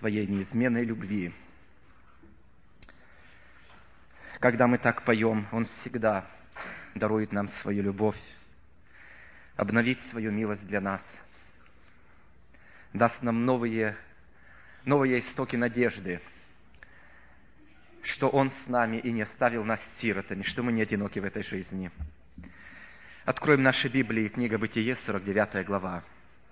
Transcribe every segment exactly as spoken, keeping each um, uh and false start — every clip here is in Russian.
своей неизменной любви. Когда мы так поем, Он всегда дарует нам свою любовь, обновит свою милость для нас, даст нам новые, новые истоки надежды, что Он с нами и не оставил нас сиротами, что мы не одиноки в этой жизни. Откроем наши Библии, книга Бытие, сорок девятая глава.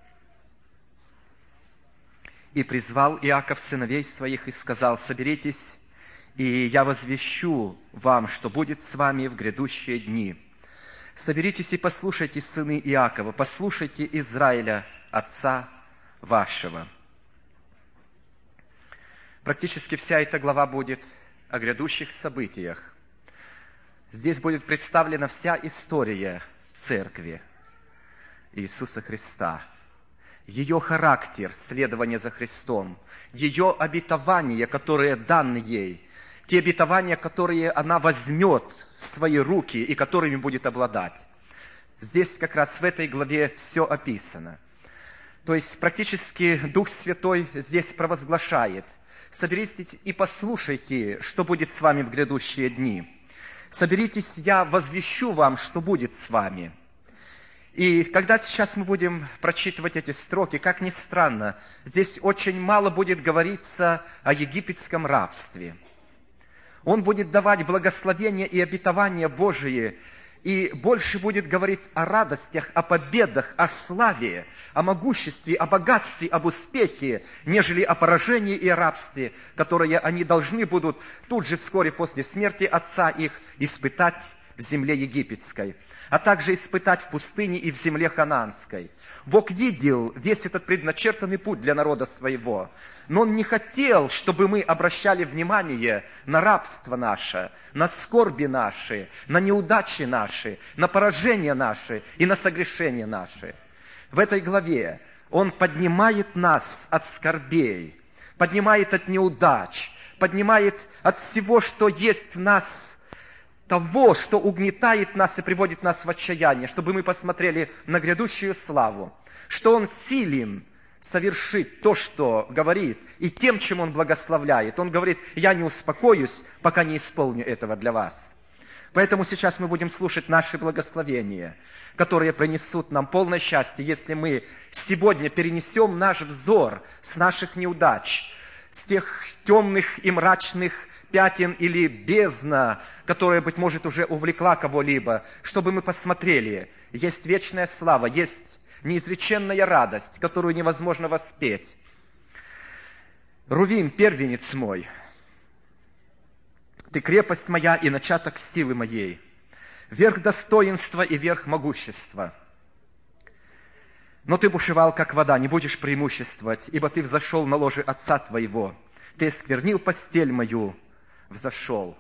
«И призвал Иаков сыновей своих и сказал: соберитесь, и я возвещу вам, что будет с вами в грядущие дни. Соберитесь и послушайте, сыны Иакова, послушайте Израиля, отца вашего». Практически вся эта глава будет о грядущих событиях. Здесь будет представлена вся история Церкви Иисуса Христа, ее характер следования за Христом, ее обетования, которые даны ей, те обетования, которые она возьмет в свои руки и которыми будет обладать. Здесь как раз в этой главе все описано. То есть практически Дух Святой здесь провозглашает: соберитесь и послушайте, что будет с вами в грядущие дни. Соберитесь, я возвещу вам, что будет с вами. И когда сейчас мы будем прочитывать эти строки, как ни странно, здесь очень мало будет говориться о египетском рабстве. Он будет давать благословения и обетования Божии, и больше будет говорить о радостях, о победах, о славе, о могуществе, о богатстве, об успехе, нежели о поражении и о рабстве, которое они должны будут тут же вскоре после смерти отца их испытать в земле египетской, а также испытать в пустыне и в земле ханаанской. Бог видел весь этот предначертанный путь для народа своего, но Он не хотел, чтобы мы обращали внимание на рабство наше, на скорби наши, на неудачи наши, на поражения наши и на согрешения наши. В этой главе Он поднимает нас от скорбей, поднимает от неудач, поднимает от всего, что есть в нас, того, что угнетает нас и приводит нас в отчаяние, чтобы мы посмотрели на грядущую славу, что Он силен совершить то, что говорит, и тем, чем Он благословляет. Он говорит: я не успокоюсь, пока не исполню этого для вас. Поэтому сейчас мы будем слушать наши благословения, которые принесут нам полное счастье, если мы сегодня перенесем наш взор с наших неудач, с тех темных и мрачных пятен или бездна, которая, быть может, уже увлекла кого-либо, чтобы мы посмотрели: есть вечная слава, есть неизреченная радость, которую невозможно воспеть. Рувим, первенец мой, ты крепость моя и начаток силы моей, верх достоинства и верх могущества. Но ты бушевал, как вода, не будешь преимуществовать, ибо ты взошел на ложе отца твоего, ты осквернил постель мою, взошел.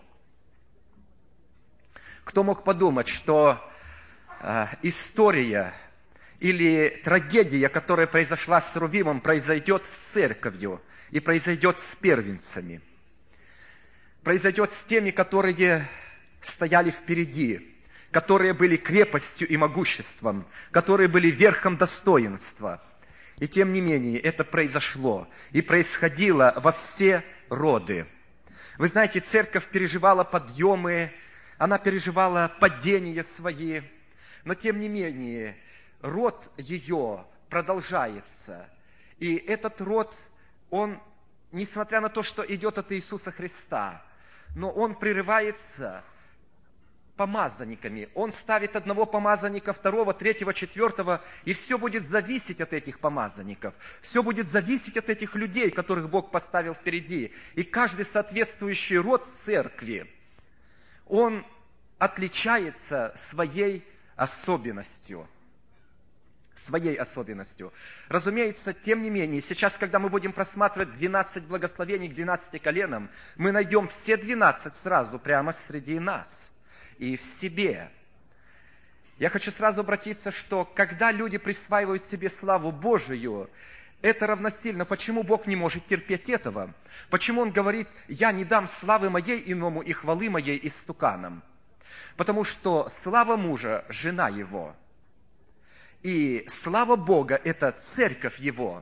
Кто мог подумать, что э, история или трагедия, которая произошла с Рувимом, произойдет с церковью и произойдет с первенцами, произойдет с теми, которые стояли впереди, которые были крепостью и могуществом, которые были верхом достоинства. И тем не менее, это произошло и происходило во все роды. Вы знаете, церковь переживала подъемы, она переживала падения свои, но тем не менее, род ее продолжается. И этот род, он, несмотря на то, что идет от Иисуса Христа, но он прерывается помазанниками. Он ставит одного помазанника, второго, третьего, четвертого, и все будет зависеть от этих помазанников. Все будет зависеть от этих людей, которых Бог поставил впереди. И каждый соответствующий род церкви, он отличается своей особенностью. Своей особенностью. Разумеется, тем не менее, сейчас, когда мы будем просматривать двенадцать благословений к двенадцати коленам, мы найдем все двенадцать сразу прямо среди нас и в себе. Я хочу сразу обратиться, что когда люди присваивают себе славу Божию, это равносильно. Почему Бог не может терпеть этого? Почему Он говорит: я не дам славы моей иному и хвалы моей истуканам? Потому что слава мужа – жена его. И слава Бога – это церковь Его.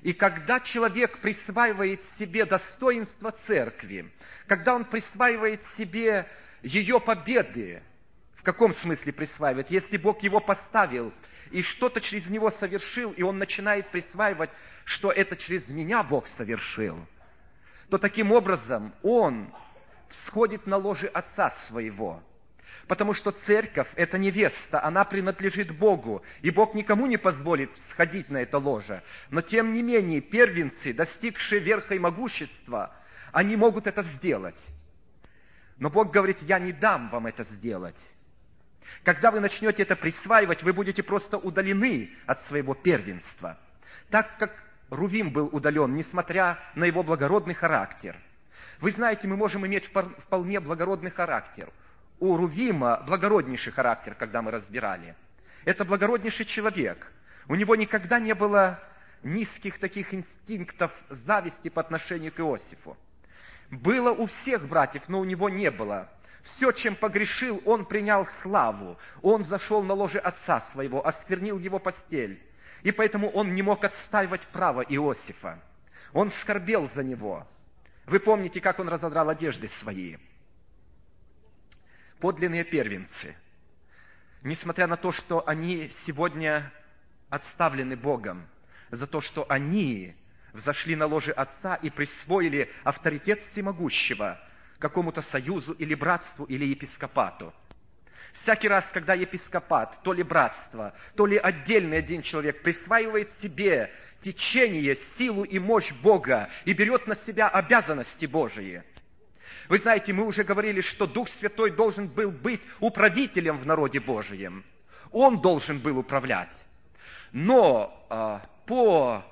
И когда человек присваивает себе достоинство церкви, когда он присваивает себе ее победы, в каком смысле присваивает? Если Бог его поставил и что-то через него совершил, и он начинает присваивать, что это через меня Бог совершил, то таким образом он всходит на ложе Отца своего. Потому что церковь – это невеста, она принадлежит Богу, и Бог никому не позволит сходить на это ложе. Но тем не менее, первенцы, достигшие верха и могущества, они могут это сделать. Но Бог говорит: я не дам вам это сделать. Когда вы начнете это присваивать, вы будете просто удалены от своего первенства. Так как Рувим был удален, несмотря на его благородный характер. Вы знаете, мы можем иметь вполне благородный характер. У Рувима благороднейший характер, когда мы разбирали. Это благороднейший человек. У него никогда не было низких таких инстинктов зависти по отношению к Иосифу. Было у всех братьев, но у него не было. Все, чем погрешил, он принял славу. Он зашел на ложе отца своего, осквернил его постель. И поэтому он не мог отстаивать право Иосифа. Он скорбел за него. Вы помните, как он разодрал одежды свои. Подлинные первенцы, несмотря на то, что они сегодня отставлены Богом, за то, что они взошли на ложе Отца и присвоили авторитет всемогущего какому-то союзу или братству, или епископату. Всякий раз, когда епископат, то ли братство, то ли отдельный один человек присваивает себе течение, силу и мощь Бога и берет на себя обязанности Божии. Вы знаете, мы уже говорили, что Дух Святой должен был быть управителем в народе Божьем. Он должен был управлять. Но э, по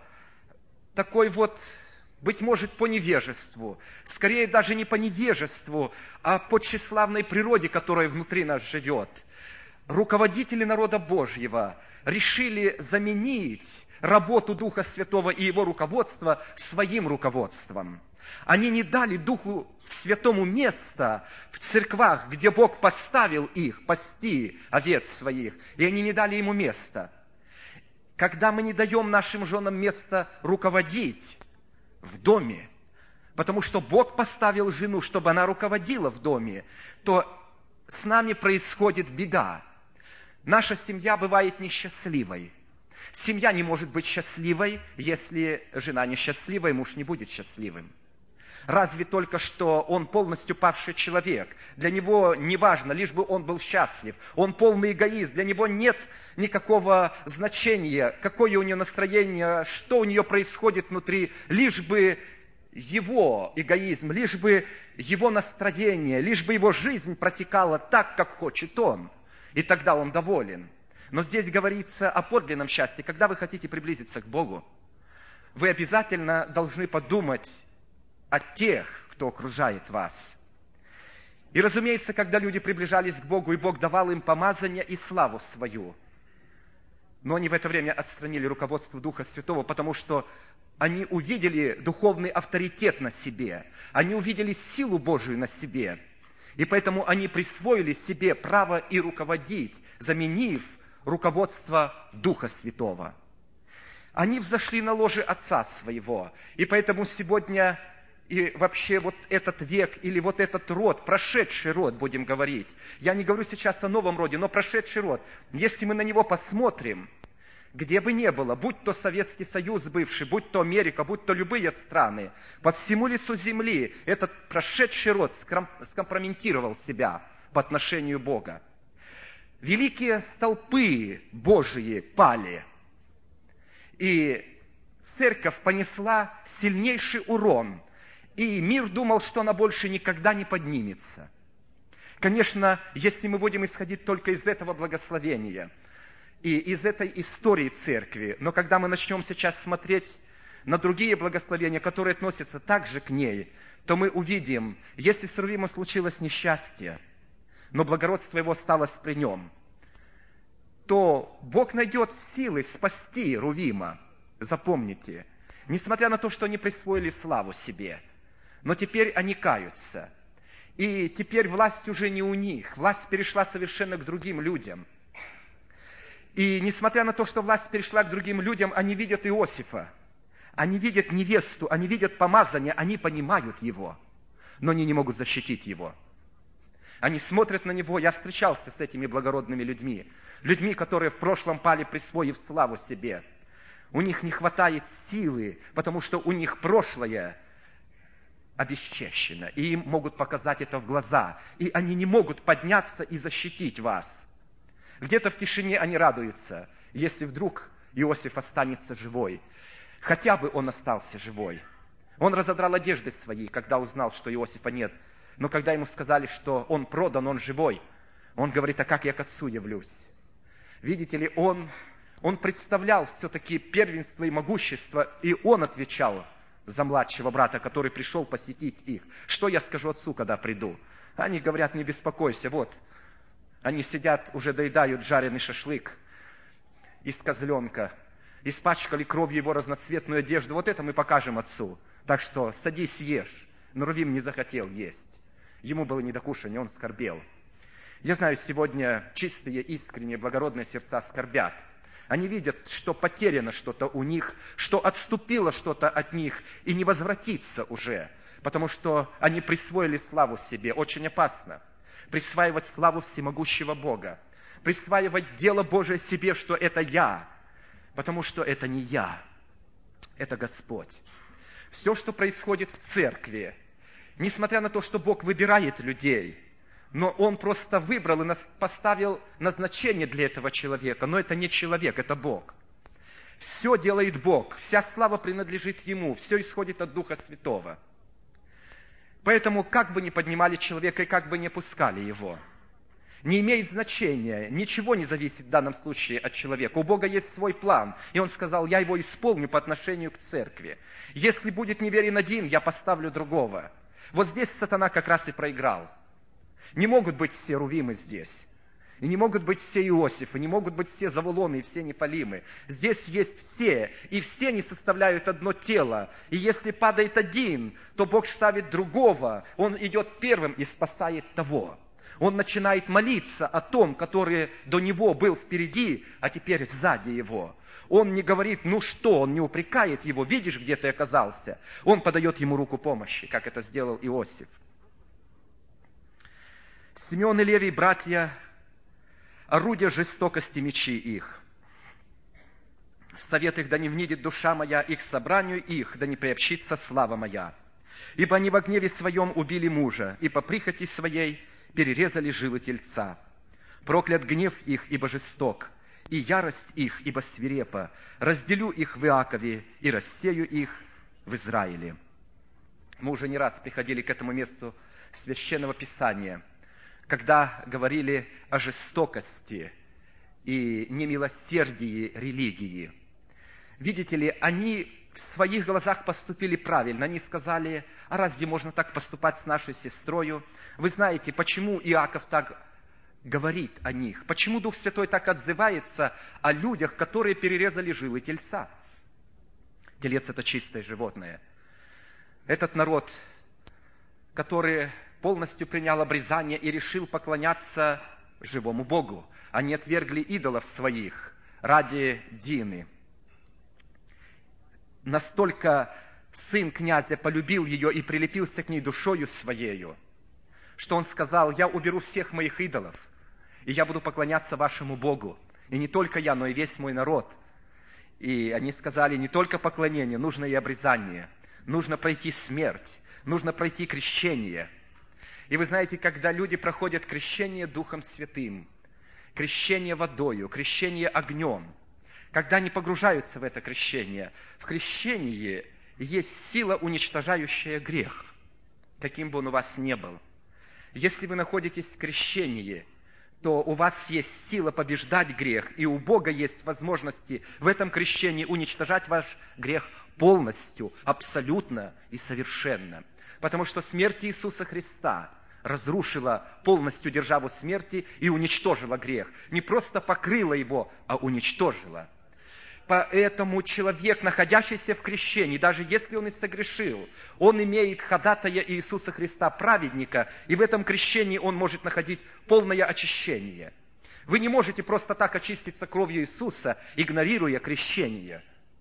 такой вот, быть может, по невежеству, скорее даже не по невежеству, а по тщеславной природе, которая внутри нас живет, руководители народа Божьего решили заменить работу Духа Святого и его руководство своим руководством. Они не дали Духу Святому места в церквах, где Бог поставил их пасти овец своих, и они не дали ему места. Когда мы не даем нашим женам место руководить в доме, потому что Бог поставил жену, чтобы она руководила в доме, то с нами происходит беда. Наша семья бывает несчастливой. Семья не может быть счастливой, если жена несчастлива, и муж не будет счастливым. Разве только что он полностью павший человек. Для него не важно, лишь бы он был счастлив. Он полный эгоист. Для него нет никакого значения, какое у нее настроение, что у нее происходит внутри. Лишь бы его эгоизм, лишь бы его настроение, лишь бы его жизнь протекала так, как хочет он. И тогда он доволен. Но здесь говорится о подлинном счастье. Когда вы хотите приблизиться к Богу, вы обязательно должны подумать о тех, кто окружает вас. И, разумеется, когда люди приближались к Богу, и Бог давал им помазание и славу свою, но они в это время отстранили руководство Духа Святого, потому что они увидели духовный авторитет на себе, они увидели силу Божию на себе, и поэтому они присвоили себе право и руководить, заменив руководство Духа Святого. Они взошли на ложе Отца своего, и поэтому сегодня и вообще вот этот век или вот этот род, прошедший род, будем говорить. Я не говорю сейчас о новом роде, но прошедший род. Если мы на него посмотрим, где бы ни было, будь то Советский Союз бывший, будь то Америка, будь то любые страны, по всему лицу земли этот прошедший род скомпрометировал себя по отношению Бога. Великие столпы Божии пали, и церковь понесла сильнейший урон, и мир думал, что она больше никогда не поднимется. Конечно, если мы будем исходить только из этого благословения и из этой истории церкви, но когда мы начнем сейчас смотреть на другие благословения, которые относятся также к ней, то мы увидим, если с Рувимом случилось несчастье, но благородство его осталось при нем, то Бог найдет силы спасти Рувима. Запомните, несмотря на то, что они присвоили славу себе, но теперь они каются. И теперь власть уже не у них. Власть перешла совершенно к другим людям. И несмотря на то, что власть перешла к другим людям, они видят Иосифа. Они видят невесту, они видят помазание, они понимают его, но они не могут защитить его. Они смотрят на него. Я встречался с этими благородными людьми, людьми, которые в прошлом пали, присвоив славу себе. У них не хватает силы, потому что у них прошлое обесчещено, и им могут показать это в глаза, и они не могут подняться и защитить вас. Где-то в тишине они радуются, если вдруг Иосиф останется живой. Хотя бы он остался живой. Он разодрал одежды свои, когда узнал, что Иосифа нет. Но когда ему сказали, что он продан, он живой, он говорит: а как я к отцу явлюсь? Видите ли, он, он представлял все-таки первенство и могущество, и он отвечал за младшего брата, который пришел посетить их. Что я скажу отцу, когда приду? Они говорят: не беспокойся, вот, они сидят, уже доедают жареный шашлык из козленка, испачкали кровью его разноцветную одежду. Вот это мы покажем отцу. Так что садись, ешь. Но Рувим не захотел есть. Ему было не до кушания, он скорбел. Я знаю, сегодня чистые, искренние, благородные сердца скорбят. Они видят, что потеряно что-то у них, что отступило что-то от них и не возвратится уже, потому что они присвоили славу себе. Очень опасно присваивать славу всемогущего Бога, присваивать дело Божие себе, что это я, потому что это не я, это Господь. Все, что происходит в церкви, несмотря на то, что Бог выбирает людей, но Он просто выбрал и поставил назначение для этого человека. Но это не человек, это Бог. Все делает Бог, вся слава принадлежит Ему, все исходит от Духа Святого. Поэтому, как бы ни поднимали человека и как бы ни опускали его, не имеет значения, ничего не зависит в данном случае от человека. У Бога есть свой план, и Он сказал: я его исполню по отношению к церкви. Если будет неверен один, я поставлю другого. Вот здесь сатана как раз и проиграл. Не могут быть все Рувимы здесь. И не могут быть все Иосифы, не могут быть все Завулоны и все Нефалимы. Здесь есть все, и все они составляют одно тело. И если падает один, то Бог ставит другого. Он идет первым и спасает того. Он начинает молиться о том, который до него был впереди, а теперь сзади его. Он не говорит: ну что, он не упрекает его: видишь, где ты оказался. Он подает ему руку помощи, как это сделал Иосиф. Симеон и Левий, братья, орудия жестокости мечи их. В совет их да не внидит душа моя, их собранию их да не приобщится слава моя. Ибо они во гневе своем убили мужа, и по прихоти своей перерезали жилы тельца. Проклят гнев их, ибо жесток, и ярость их, ибо свирепа. Разделю их в Иакове и рассею их в Израиле. Мы уже не раз приходили к этому месту Священного Писания, когда говорили о жестокости и немилосердии религии. Видите ли, они в своих глазах поступили правильно. Они сказали: а разве можно так поступать с нашей сестрою? Вы знаете, почему Иаков так говорит о них? Почему Дух Святой так отзывается о людях, которые перерезали жилы тельца? Телец – это чистое животное. Этот народ, который полностью принял обрезание и решил поклоняться живому Богу. Они отвергли идолов своих ради Дины. Настолько сын князя полюбил ее и прилепился к ней душою своею, что он сказал: я уберу всех моих идолов, и я буду поклоняться вашему Богу. И не только я, но и весь мой народ. И они сказали: не только поклонение, нужно и обрезание. Нужно пройти смерть, нужно пройти крещение. И вы знаете, когда люди проходят крещение Духом Святым, крещение водою, крещение огнем, когда они погружаются в это крещение, в крещении есть сила, уничтожающая грех, каким бы он у вас ни был. Если вы находитесь в крещении, то у вас есть сила побеждать грех, и у Бога есть возможности в этом крещении уничтожать ваш грех полностью, абсолютно и совершенно. Потому что смерть Иисуса Христа разрушила полностью державу смерти и уничтожила грех. Не просто покрыла его, а уничтожила. Поэтому человек, находящийся в крещении, даже если он и согрешил, он имеет ходатая Иисуса Христа, праведника, и в этом крещении он может находить полное очищение. Вы не можете просто так очиститься кровью Иисуса, игнорируя крещение.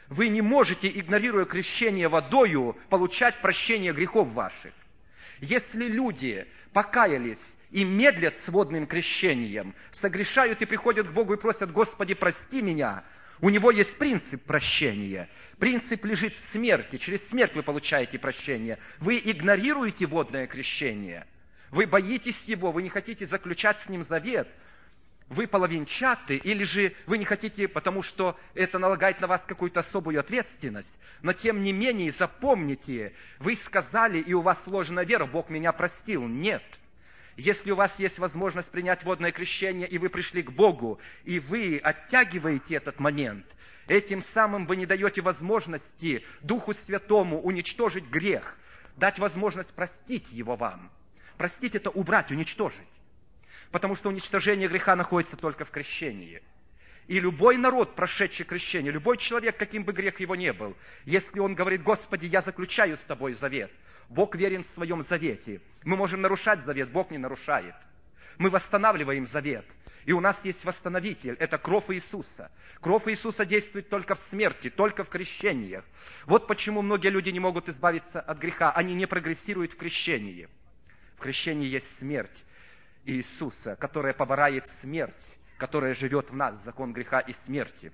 Вы не можете, игнорируя крещение водою, получать прощение грехов ваших. Если люди покаялись и медлят с водным крещением, согрешают и приходят к Богу и просят: «Господи, прости меня», у него есть принцип прощения. Принцип лежит в смерти. Через смерть вы получаете прощение. Вы игнорируете водное крещение. Вы боитесь его, вы не хотите заключать с ним завет. Вы половинчаты, или же вы не хотите, потому что это налагает на вас какую-то особую ответственность. Но тем не менее, запомните, вы сказали, и у вас сложена вера: «Бог меня простил». Нет. Если у вас есть возможность принять водное крещение, и вы пришли к Богу, и вы оттягиваете этот момент, этим самым вы не даете возможности Духу Святому уничтожить грех, дать возможность простить его вам. Простить — это убрать, уничтожить. Потому что уничтожение греха находится только в крещении. И любой народ, прошедший крещение, любой человек, каким бы грех его ни был, если он говорит: «Господи, я заключаю с тобой завет», Бог верен в своем завете. Мы можем нарушать завет, Бог не нарушает. Мы восстанавливаем завет. И у нас есть восстановитель, это кровь Иисуса. Кровь Иисуса действует только в смерти, только в крещениях. Вот почему многие люди не могут избавиться от греха, они не прогрессируют в крещении. В крещении есть смерть Иисуса, которая поборает смерть, которая живет в нас, закон греха и смерти.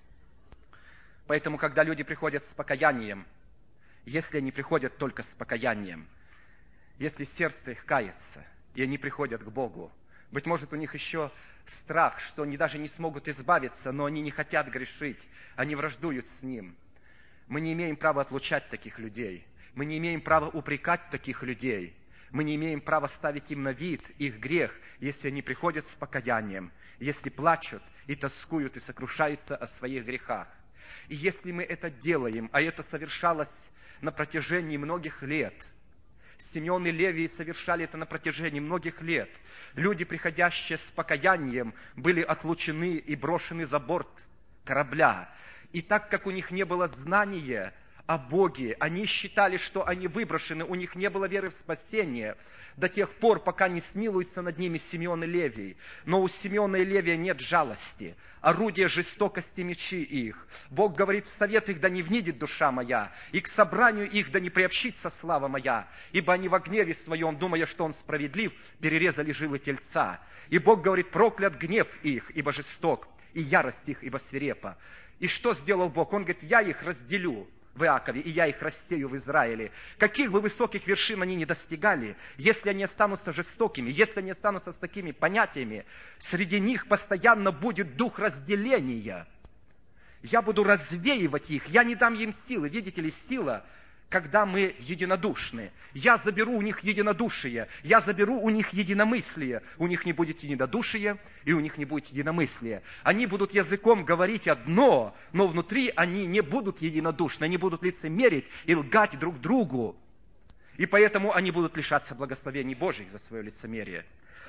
Поэтому, когда люди приходят с покаянием, если они приходят только с покаянием, если сердце их кается, и они приходят к Богу, быть может, у них еще страх, что они даже не смогут избавиться, но они не хотят грешить, они враждуют с Ним. Мы не имеем права отлучать таких людей, мы не имеем права упрекать таких людей, мы не имеем права ставить им на вид их грех, если они приходят с покаянием, если плачут и тоскуют и сокрушаются о своих грехах. И если мы это делаем, а это совершалось на протяжении многих лет, Симеон и Левий совершали это на протяжении многих лет, люди, приходящие с покаянием, были отлучены и брошены за борт корабля. И так как у них не было знания о Боге, они считали, что они выброшены, у них не было веры в спасение до тех пор, пока не смилуется над ними Симеон и Левий. Но у Симеона и Левия нет жалости, орудие жестокости мечи их. Бог говорит: «В совет их да не внидит душа моя, и к собранию их да не приобщится слава моя, ибо они во гневе своем, думая, что он справедлив, перерезали жилы тельца. И Бог говорит: проклят гнев их, ибо жесток, и ярость их, ибо свирепа». И что сделал Бог? Он говорит: «Я их разделю в Иакове, и я их рассею в Израиле». Каких бы высоких вершин они ни достигали, если они останутся жестокими, если они останутся с такими понятиями, среди них постоянно будет дух разделения. Я буду развеивать их, я не дам им силы. Видите ли, сила, когда мы единодушны. Я заберу у них единодушие, я заберу у них единомыслие. У них не будет единодушия, и у них не будет единомыслия. Они будут языком говорить одно, но внутри они не будут единодушны, они будут лицемерить и лгать друг другу. И поэтому они будут лишаться благословений Божьих за свое лицемерие.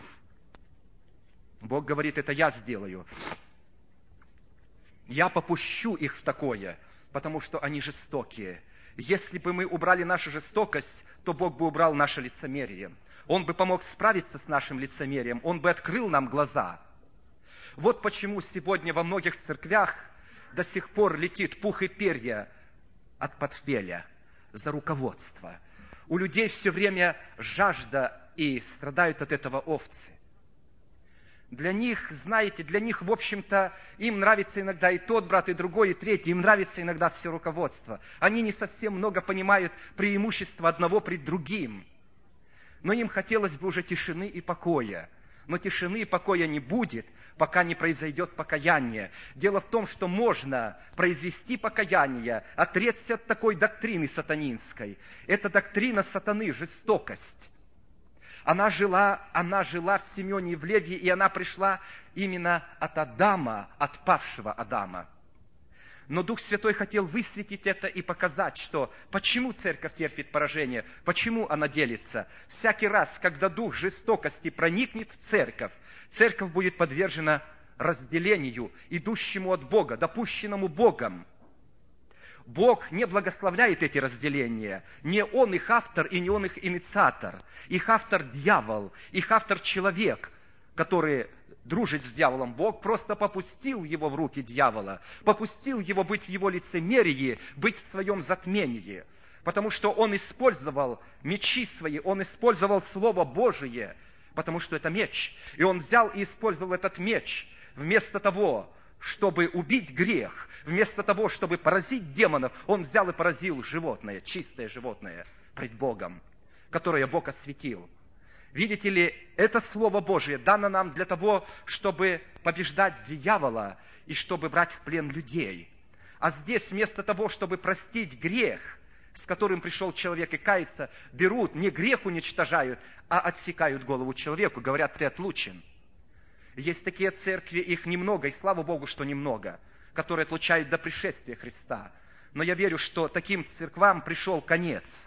Бог говорит: это я сделаю. Я попущу их в такое, потому что они жестокие. Если бы мы убрали нашу жестокость, то Бог бы убрал наше лицемерие. Он бы помог справиться с нашим лицемерием, Он бы открыл нам глаза. Вот почему сегодня во многих церквях до сих пор летит пух и перья от портфеля за руководство. У людей все время жажда, и страдают от этого овцы. Для них, знаете, для них, в общем-то, им нравится иногда и тот брат, и другой, и третий. Им нравится иногда все руководство. Они не совсем много понимают преимущества одного пред другим. Но им хотелось бы уже тишины и покоя. Но тишины и покоя не будет, пока не произойдет покаяние. Дело в том, что можно произвести покаяние, отречься от такой доктрины сатанинской. Это доктрина сатаны, жестокость. Она жила, она жила в Симеоне и в Левии, и она пришла именно от Адама, от павшего Адама. Но Дух Святой хотел высветить это и показать, что почему церковь терпит поражение, почему она делится. Всякий раз, когда дух жестокости проникнет в церковь, церковь будет подвержена разделению, идущему от Бога, допущенному Богом. Бог не благословляет эти разделения. Не Он их автор и не Он их инициатор. Их автор дьявол, их автор человек, который дружить с дьяволом. Бог просто попустил его в руки дьявола, попустил его быть в его лицемерии, быть в своем затмении, потому что он использовал мечи свои, он использовал Слово Божие, потому что это меч. И он взял и использовал этот меч вместо того, чтобы убить грех, вместо того, чтобы поразить демонов, он взял и поразил животное, чистое животное пред Богом, которое Бог осветил. Видите ли, это Слово Божие дано нам для того, чтобы побеждать дьявола и чтобы брать в плен людей. А здесь вместо того, чтобы простить грех, с которым пришел человек и кается, берут, не грех уничтожают, а отсекают голову человеку, говорят, ты отлучен. Есть такие церкви, их немного, и слава Богу, что немного, которые отлучают до пришествия Христа. Но я верю, что таким церквам пришел конец.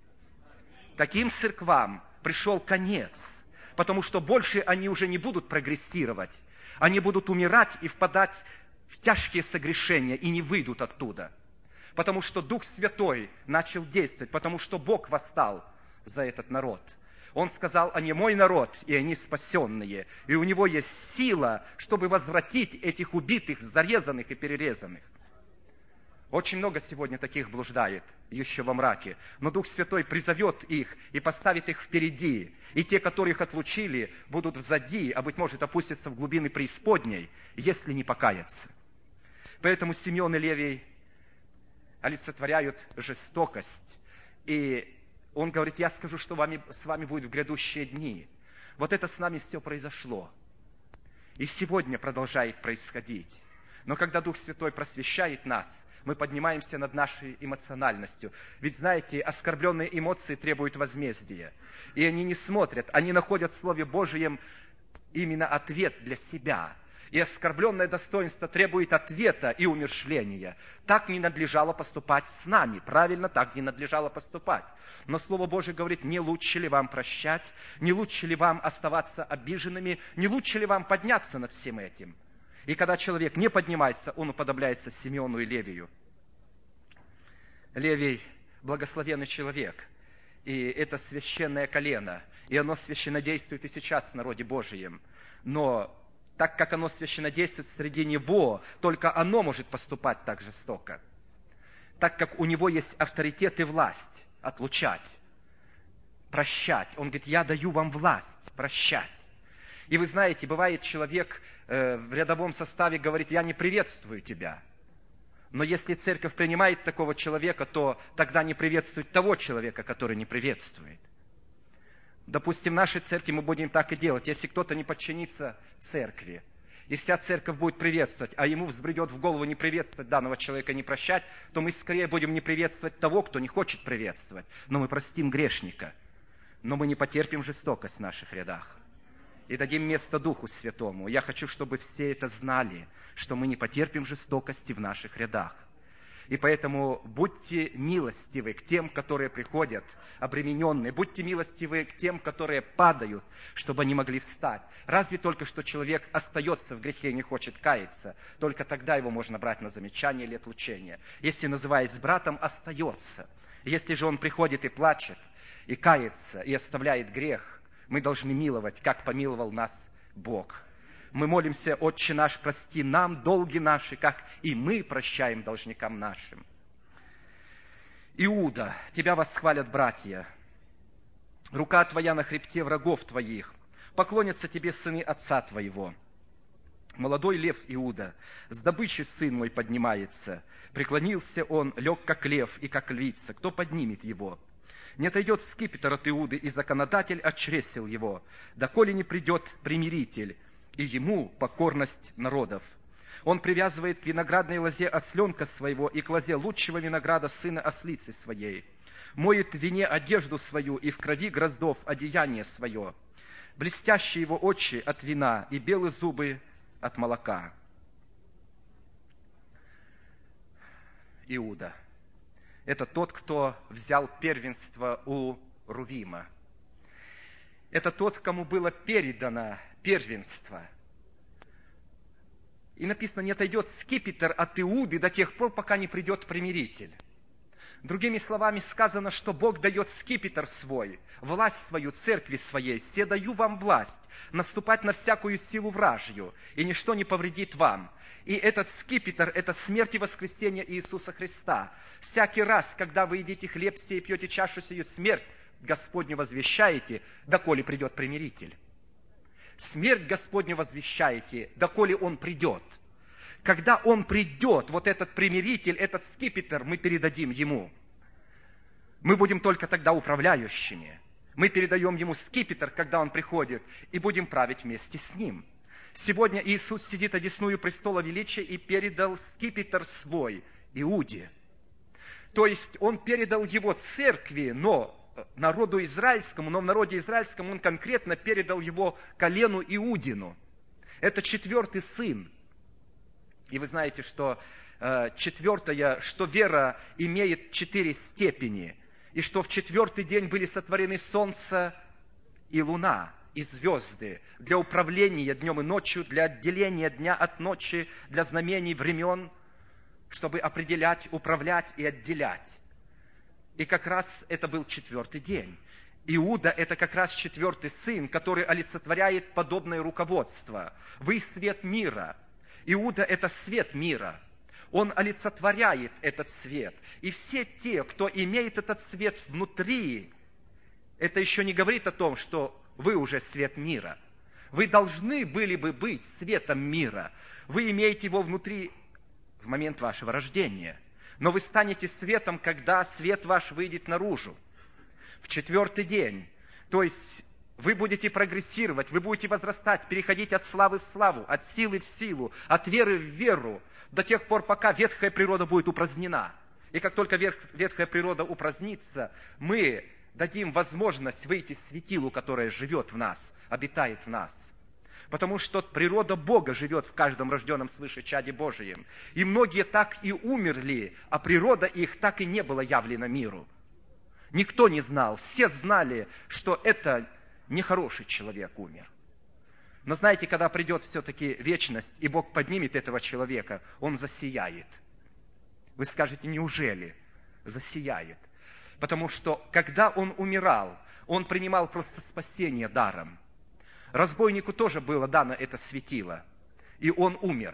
Таким церквам пришел конец, потому что больше они уже не будут прогрессировать. Они будут умирать и впадать в тяжкие согрешения и не выйдут оттуда. Потому что Дух Святой начал действовать, потому что Бог восстал за этот народ. Он сказал, они мой народ, и они спасенные. И у него есть сила, чтобы возвратить этих убитых, зарезанных и перерезанных. Очень много сегодня таких блуждает еще во мраке. Но Дух Святой призовет их и поставит их впереди. И те, которых отлучили, будут взади, а, быть может, опустятся в глубины преисподней, если не покаяться. Поэтому Симеон и Левий олицетворяют жестокость. И он говорит, я скажу, что вами, с вами будет в грядущие дни. Вот это с нами все произошло. И сегодня продолжает происходить. Но когда Дух Святой просвещает нас, мы поднимаемся над нашей эмоциональностью. Ведь, знаете, оскорбленные эмоции требуют возмездия. И они не смотрят, они находят в Слове Божьем именно ответ для себя. И оскорбленное достоинство требует ответа и умерщвления. Так не надлежало поступать с нами. Правильно, так не надлежало поступать. Но Слово Божие говорит, не лучше ли вам прощать, не лучше ли вам оставаться обиженными, не лучше ли вам подняться над всем этим. И когда человек не поднимается, он уподобляется Симеону и Левию. Левий – благословенный человек, и это священное колено, и оно священнодействует и сейчас в народе Божием. Но так как оно священодействует среди него, только оно может поступать так жестоко. Так как у него есть авторитет и власть отлучать, прощать. Он говорит, я даю вам власть прощать. И вы знаете, бывает человек э, в рядовом составе говорит, я не приветствую тебя. Но если церковь принимает такого человека, то тогда не приветствует того человека, который не приветствует. Допустим, в нашей церкви мы будем так и делать. Если кто-то не подчинится церкви, и вся церковь будет приветствовать, а ему взбредет в голову не приветствовать данного человека, не прощать, то мы скорее будем не приветствовать того, кто не хочет приветствовать. Но мы простим грешника. Но мы не потерпим жестокость в наших рядах. И дадим место Духу Святому. Я хочу, чтобы все это знали, что мы не потерпим жестокости в наших рядах. И поэтому будьте милостивы к тем, которые приходят обремененные. Будьте милостивы к тем, которые падают, чтобы они могли встать. Разве только что человек остается в грехе и не хочет каяться, только тогда его можно брать на замечание или отлучение. Если, называясь братом, остается. Если же он приходит и плачет, и кается, и оставляет грех, мы должны миловать, как помиловал нас Бог. Мы молимся, Отче наш, прости нам долги наши, как и мы прощаем должникам нашим. Иуда, тебя восхвалят братья. Рука твоя на хребте врагов твоих. Поклонятся тебе сыны отца твоего. Молодой лев Иуда, с добычи сын мой поднимается. Преклонился он, лег как лев и как львица. Кто поднимет его? Не отойдет скипетр от Иуды, и законодатель отчресил его, доколе не придет примиритель, и ему покорность народов. Он привязывает к виноградной лозе осленка своего и к лозе лучшего винограда сына ослицы своей. Моет в вине одежду свою и в крови гроздов одеяние свое. Блестящие его очи от вина и белые зубы от молока. Иуда. Это тот, кто взял первенство у Рувима. Это тот, кому было передано первенство. И написано, не отойдет скипетр от Иуды до тех пор, пока не придет примиритель. Другими словами сказано, что Бог дает скипетр свой, власть свою, церкви своей. «Се даю вам власть наступать на всякую силу вражью, и ничто не повредит вам». И этот скипетр – это смерть и воскресение Иисуса Христа. Всякий раз, когда вы едите хлеб сей и пьете чашу сию, смерть Господню возвещаете, доколе придет примиритель. Смерть Господню возвещаете, доколе Он придет. Когда Он придет, вот этот примиритель, этот скипетр, мы передадим Ему. Мы будем только тогда управляющими. Мы передаем Ему скипетр, когда Он приходит, и будем править вместе с Ним. Сегодня Иисус сидит одесную престола величия и передал скипетр свой Иуде. То есть Он передал его церкви, но народу израильскому, но в народе израильском Он конкретно передал его колену Иудину. Это четвертый сын. И вы знаете, что э, четвертое, что вера имеет четыре степени, и что в четвертый день были сотворены солнце и луна, и звезды для управления днем и ночью, для отделения дня от ночи, для знамений времен, чтобы определять, управлять и отделять. И как раз это был четвертый день. Иуда – это как раз четвертый сын, который олицетворяет подобное руководство. Вы свет мира. Иуда – это свет мира. Он олицетворяет этот свет. И все те, кто имеет этот свет внутри, это еще не говорит о том, что вы уже свет мира. Вы должны были бы быть светом мира. Вы имеете его внутри в момент вашего рождения. Но вы станете светом, когда свет ваш выйдет наружу. В четвертый день. То есть вы будете прогрессировать, вы будете возрастать, переходить от славы в славу, от силы в силу, от веры в веру, до тех пор, пока ветхая природа будет упразднена. И как только ветхая природа упразднится, мы дадим возможность выйти светилу, которое живет в нас, обитает в нас. Потому что природа Бога живет в каждом рожденном свыше чаде Божием. И многие так и умерли, а природа их так и не была явлена миру. Никто не знал, все знали, что это нехороший человек умер. Но знаете, когда придет все-таки вечность, и Бог поднимет этого человека, он засияет. Вы скажете, неужели? Засияет. Потому что, когда он умирал, он принимал просто спасение даром. Разбойнику тоже было дано это светило, и он умер.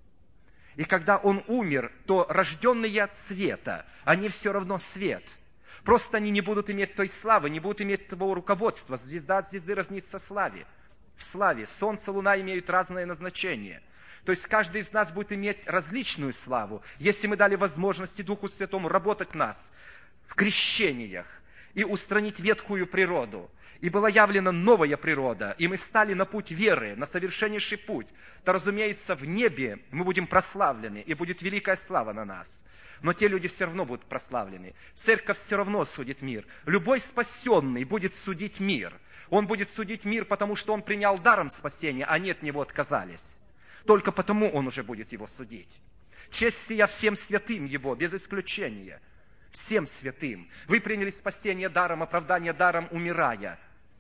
И когда он умер, то рожденные от света, они все равно свет. Просто они не будут иметь той славы, не будут иметь того руководства. Звезда от звезды разнится в славе. В славе. Солнце, луна имеют разное назначение. То есть каждый из нас будет иметь различную славу, если мы дали возможности Духу Святому работать в нас в крещениях и устранить ветхую природу. И была явлена новая природа, и мы стали на путь веры, на совершеннейший путь. То, разумеется, в небе мы будем прославлены, и будет великая слава на нас. Но те люди все равно будут прославлены. Церковь все равно судит мир. Любой спасенный будет судить мир. Он будет судить мир, потому что он принял даром спасения, а они от него отказались. Только потому он уже будет его судить. Честь сия всем святым его, без исключения. Всем святым. Вы приняли спасение даром, оправдание даром, умирая.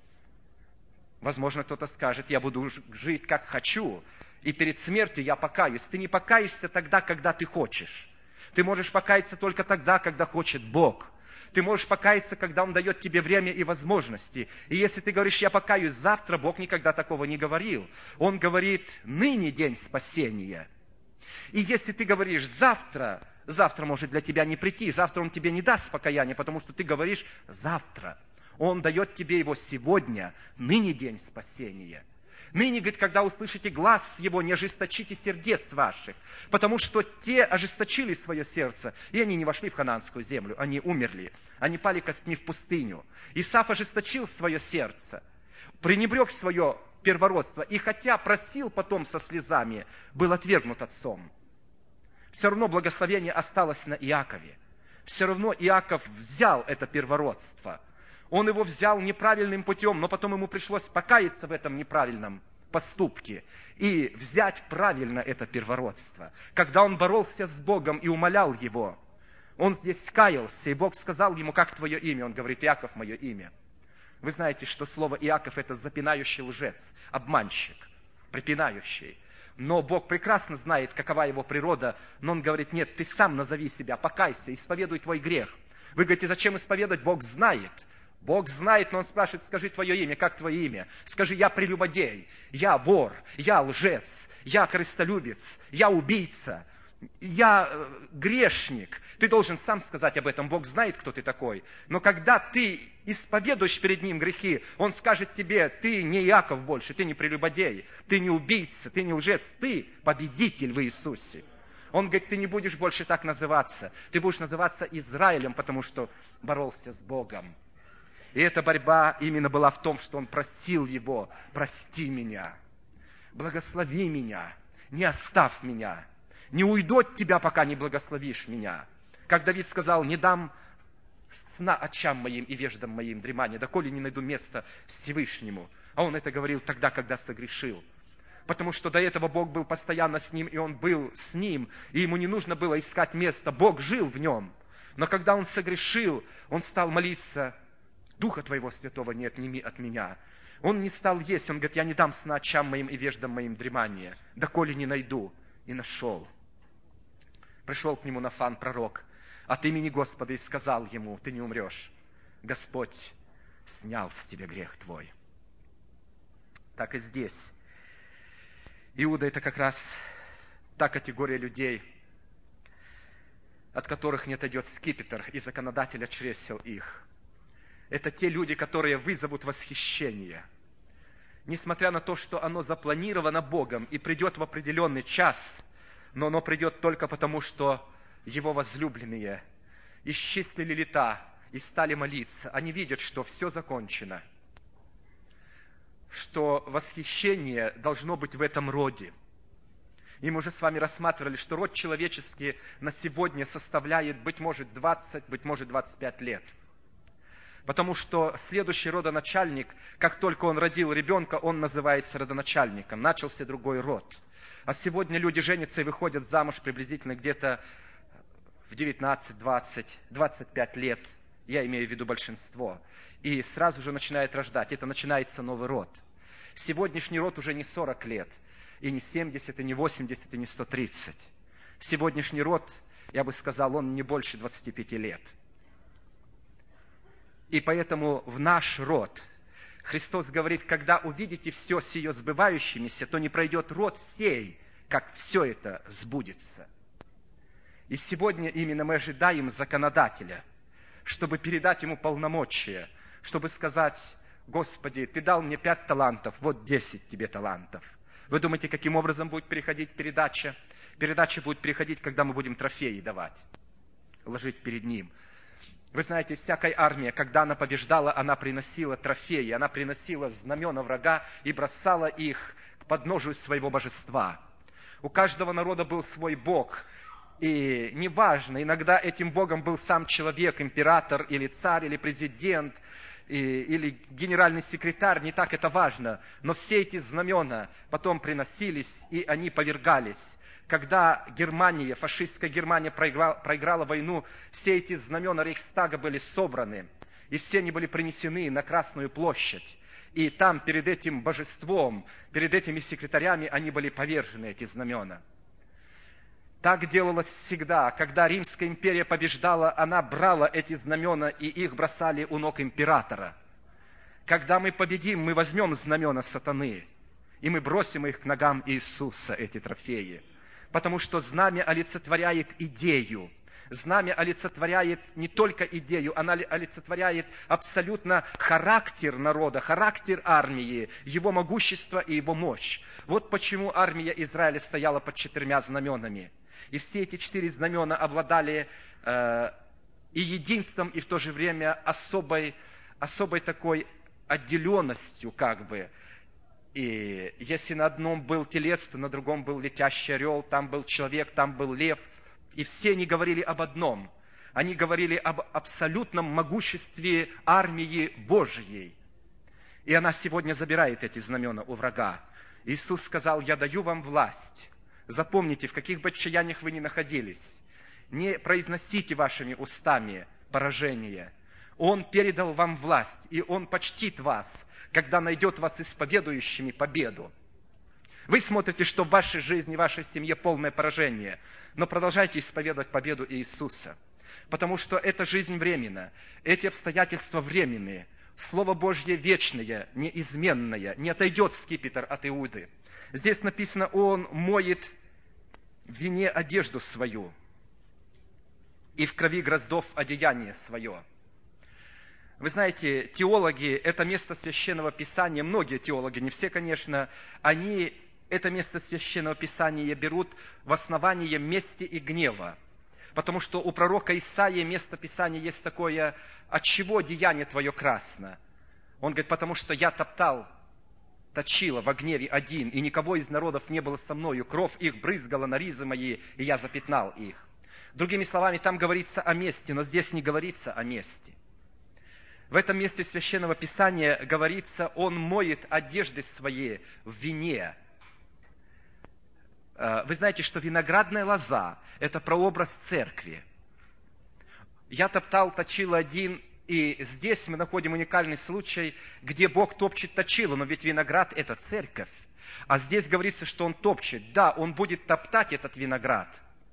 Возможно, кто-то скажет, я буду жить как хочу, и перед смертью я покаюсь. Ты не покаешься тогда, когда ты хочешь. Ты можешь покаяться только тогда, когда хочет Бог. Ты можешь покаяться, когда Он дает тебе время и возможности. И если ты говоришь, я покаюсь завтра, Бог никогда такого не говорил. Он говорит, ныне день спасения. И если ты говоришь завтра, завтра может для тебя не прийти, завтра Он тебе не даст покаяния, потому что ты говоришь завтра. Он дает тебе его сегодня, ныне день спасения. Ныне, говорит, когда услышите глас Его, не ожесточите сердец ваших, потому что те ожесточили свое сердце, и они не вошли в ханаанскую землю, они умерли, они пали костьми в пустыню. Исав ожесточил свое сердце, пренебрег свое первородство, и хотя просил потом со слезами, был отвергнут отцом. Все равно благословение осталось на Иакове. Все равно Иаков взял это первородство. Он его взял неправильным путем, но потом ему пришлось покаяться в этом неправильном поступке и взять правильно это первородство. Когда он боролся с Богом и умолял Его, он здесь каялся, и Бог сказал ему, как твое имя? Он говорит, Иаков мое имя. Вы знаете, что слово Иаков – это запинающий лжец, обманщик, припинающий. Но Бог прекрасно знает, какова его природа, но Он говорит, нет, ты сам назови себя, покайся, исповедуй твой грех. Вы говорите, зачем исповедовать? Бог знает. Бог знает, но Он спрашивает, скажи твое имя, как твое имя? Скажи, я прелюбодей, я вор, я лжец, я корыстолюбец, я убийца, я грешник. Ты должен сам сказать об этом. Бог знает, кто ты такой. Но когда ты исповедуешь перед Ним грехи, Он скажет тебе, ты не Иаков больше, ты не прелюбодей, ты не убийца, ты не лжец, ты победитель в Иисусе. Он говорит, ты не будешь больше так называться. Ты будешь называться Израилем, потому что боролся с Богом. И эта борьба именно была в том, что он просил его, прости меня, благослови меня, не оставь меня, не уйду от тебя, пока не благословишь меня. Как Давид сказал, не дам сна очам моим и веждам моим дремания, доколе не найду места Всевышнему. А он это говорил тогда, когда согрешил. Потому что до этого Бог был постоянно с ним, и он был с ним, и ему не нужно было искать место, Бог жил в нем. Но когда он согрешил, он стал молиться, Духа Твоего Святого не отними от меня. Он не стал есть, он говорит, я не дам сна очам моим и веждам моим дремания, доколе не найду. И нашел. Пришел к нему Нафан, пророк, от имени Господа, и сказал ему, ты не умрешь. Господь снял с тебя грех твой. Так и здесь. Иуда – это как раз та категория людей, от которых не отойдет скипетр, и законодатель отчресил их. Это те люди, которые вызовут восхищение. Несмотря на то, что оно запланировано Богом и придет в определенный час, но оно придет только потому, что Его возлюбленные исчислили лета и стали молиться. Они видят, что все закончено, что восхищение должно быть в этом роде. И мы уже с вами рассматривали, что род человеческий на сегодня составляет, быть может, двадцать, быть может, двадцать пять лет. Потому что следующий родоначальник, как только он родил ребенка, он называется родоначальником. Начался другой род. А сегодня люди женятся и выходят замуж приблизительно где-то в девятнадцать, двадцать, двадцать пять лет. Я имею в виду большинство. И сразу же начинают рождать. Это начинается новый род. Сегодняшний род уже не сорок лет, и не семьдесят, и не восемьдесят, и не сто тридцать. Сегодняшний род, я бы сказал, он не больше двадцати пяти лет. И поэтому в наш род Христос говорит, когда увидите все сие сбывающимися, то не пройдет род сей, как все это сбудется. И сегодня именно мы ожидаем законодателя, чтобы передать ему полномочия, чтобы сказать, Господи, Ты дал мне пять талантов, вот десять Тебе талантов. Вы думаете, каким образом будет переходить передача? Передача будет переходить, когда мы будем трофеи давать, ложить перед Ним. Вы знаете, всякая армия, когда она побеждала, она приносила трофеи, она приносила знамена врага и бросала их к подножию своего божества. У каждого народа был свой бог, и неважно, иногда этим богом был сам человек, император или царь, или президент, и, или генеральный секретарь, не так это важно, но все эти знамена потом приносились, и они повергались. Когда Германия, фашистская Германия проиграла, проиграла войну, все эти знамена Рейхстага были собраны, и все они были принесены на Красную площадь. И там перед этим божеством, перед этими секретарями они были повержены, эти знамена. Так делалось всегда. Когда Римская империя побеждала, она брала эти знамена и их бросали у ног императора. Когда мы победим, мы возьмем знамена сатаны, и мы бросим их к ногам Иисуса, эти трофеи. Потому что знамя олицетворяет идею. Знамя олицетворяет не только идею, она олицетворяет абсолютно характер народа, характер армии, его могущество и его мощь. Вот почему армия Израиля стояла под четырьмя знаменами. И все эти четыре знамена обладали э, и единством, и в то же время особой, особой такой отделенностью, как бы. И если на одном был телец, то на другом был летящий орел, там был человек, там был лев. И все они говорили об одном. Они говорили об абсолютном могуществе армии Божьей. И она сегодня забирает эти знамена у врага. Иисус сказал, я даю вам власть. Запомните, в каких бы отчаяниях вы ни находились, не произносите вашими устами поражение. Он передал вам власть, и Он почтит вас, когда найдет вас исповедующими победу. Вы смотрите, что в вашей жизни, в вашей семье полное поражение, но продолжайте исповедовать победу Иисуса. потому что эта жизнь временна, эти обстоятельства временные. Слово Божье вечное, неизменное, не отойдет скипетр от Иуды. Здесь написано, он моет в вине одежду свою и в крови гроздов одеяние свое. Вы знаете, теологи, это место Священного Писания, многие теологи, не все, конечно, они это место Священного Писания берут в основание мести и гнева. Потому что у пророка Исаии место Писания есть такое: «От чего деяние твое красно?» Он говорит: «Потому что я топтал, точила во гневе один, и никого из народов не было со мною, кровь их брызгала на ризы мои, и я запятнал их». Другими словами, там говорится о мести, но здесь не говорится о мести. В этом месте Священного Писания говорится, он моет одежды свои в вине. Вы знаете, что виноградная лоза – это прообраз церкви. Я топтал, точил один, и здесь мы находим уникальный случай, где Бог топчет точилу, но ведь виноград – это церковь. А здесь говорится, что Он топчет. Да, Он будет топтать этот виноград.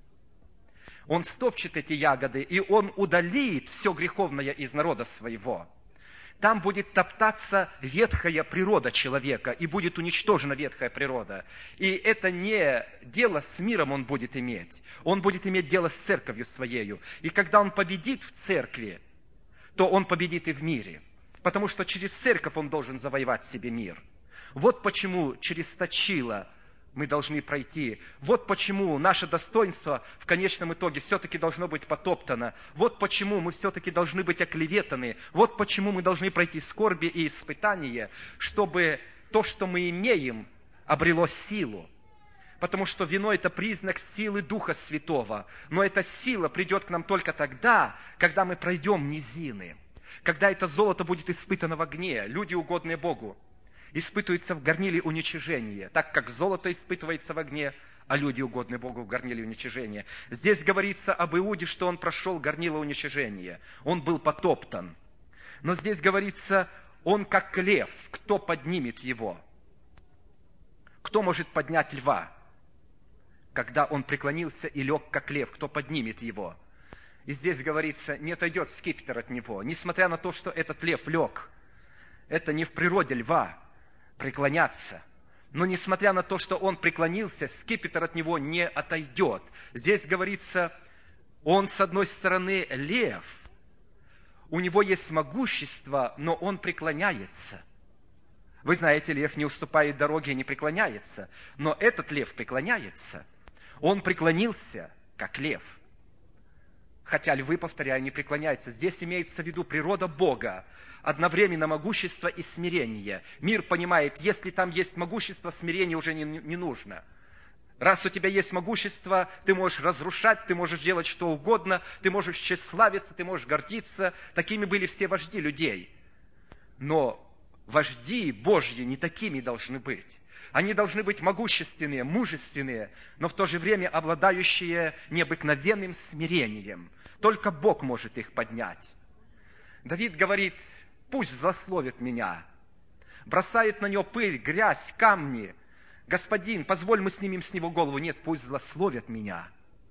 Он стопчет эти ягоды, и Он удалит все греховное из народа своего. Там будет топтаться ветхая природа человека, и будет уничтожена ветхая природа. И это не дело с миром он будет иметь. Он будет иметь дело с церковью своею. И когда он победит в церкви, то он победит и в мире. Потому что через церковь он должен завоевать себе мир. Вот почему через точило мы должны пройти. Вот почему наше достоинство в конечном итоге все-таки должно быть потоптано. Вот почему мы все-таки должны быть оклеветаны. Вот почему мы должны пройти скорби и испытания, чтобы то, что мы имеем, обрело силу. Потому что вино – это признак силы Духа Святого. Но эта сила придет к нам только тогда, когда мы пройдем низины. Когда это золото будет испытано в огне, люди, угодные Богу, испытываются в горниле уничижения, так как золото испытывается в огне, а люди, угодные Богу, в горниле уничижения. Здесь говорится об Иуде, что он прошел горнило уничижения. Он был потоптан. Но здесь говорится, он как лев, кто поднимет его? Кто может поднять льва? Когда он преклонился и лег как лев, кто поднимет его? И здесь говорится, не отойдет скипетр от него, несмотря на то, что этот лев лег. Это не в природе льва преклоняться. Но несмотря на то, что он преклонился, скипетр от него не отойдет. Здесь говорится, он с одной стороны лев, у него есть могущество, но он преклоняется. Вы знаете, лев не уступает дороге и не преклоняется. Но этот лев преклоняется. Он преклонился, как лев. Хотя львы, повторяю, не преклоняются. Здесь имеется в виду природа Бога. Одновременно могущество и смирение. Мир понимает, если там есть могущество, смирение уже не, не нужно. Раз у тебя есть могущество, ты можешь разрушать, ты можешь делать что угодно, ты можешь тщеславиться, ты можешь гордиться. Такими были все вожди людей. Но вожди Божьи не такими должны быть. Они должны быть могущественные, мужественные, но в то же время обладающие необыкновенным смирением. Только Бог может их поднять. Давид говорит, пусть злословит меня. Бросает на него пыль, грязь, камни. Господин, позволь, мы снимем с него голову. Нет, пусть злословят меня.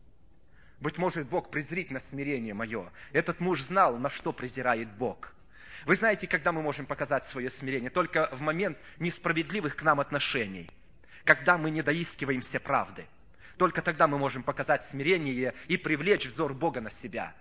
Быть может, Бог презрит на смирение мое. Этот муж знал, на что презирает Бог. Вы знаете, когда мы можем показать свое смирение? Только в момент несправедливых к нам отношений. Когда мы не доискиваемся правды. Только тогда мы можем показать смирение и привлечь взор Бога на себя.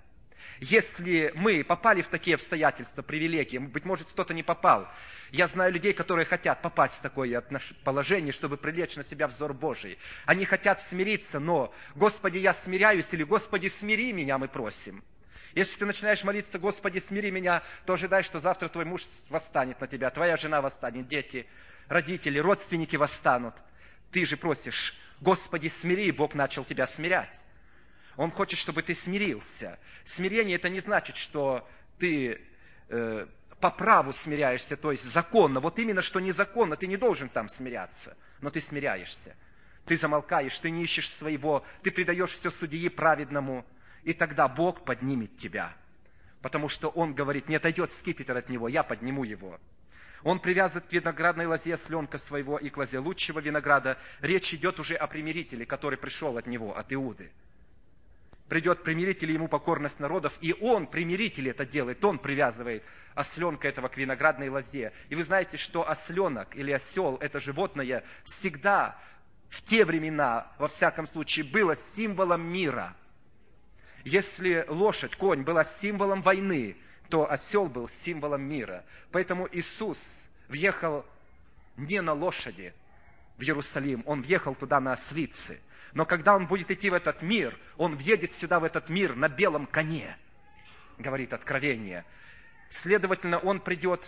Если мы попали в такие обстоятельства, привилегии, быть может, кто-то не попал. Я знаю людей, которые хотят попасть в такое положение, чтобы привлечь на себя взор Божий. Они хотят смириться, но «Господи, я смиряюсь» или «Господи, смири меня» мы просим. Если ты начинаешь молиться, Господи, смири меня, то ожидай, что завтра твой муж восстанет на тебя, твоя жена восстанет, дети, родители, родственники восстанут. Ты же просишь, Господи, смири, и Бог начал тебя смирять. Он хочет, чтобы ты смирился. Смирение – это не значит, что ты э, по праву смиряешься, то есть законно. Вот именно, что незаконно, ты не должен там смиряться, но ты смиряешься. Ты замолкаешь, ты не ищешь своего, ты предаешь все судьи праведному. И тогда Бог поднимет тебя. Потому что Он говорит, не отойдет скипетр от Него, я подниму его. Он привязывает к виноградной лозе сленка своего и к лозе лучшего винограда. Речь идет уже о примирителе, который пришел от Него, от Иуды. придет примиритель, ему покорность народов, и он, примиритель, это делает, он привязывает осленка этого к виноградной лозе. И вы знаете, что осленок или осел, это животное, всегда в те времена, во всяком случае, было символом мира. Если лошадь, конь была символом войны, то осел был символом мира. Поэтому Иисус въехал не на лошади в Иерусалим, Он въехал туда на ослице. Но когда Он будет идти в этот мир, Он въедет сюда, в этот мир, на белом коне, говорит Откровение. Следовательно, Он придет,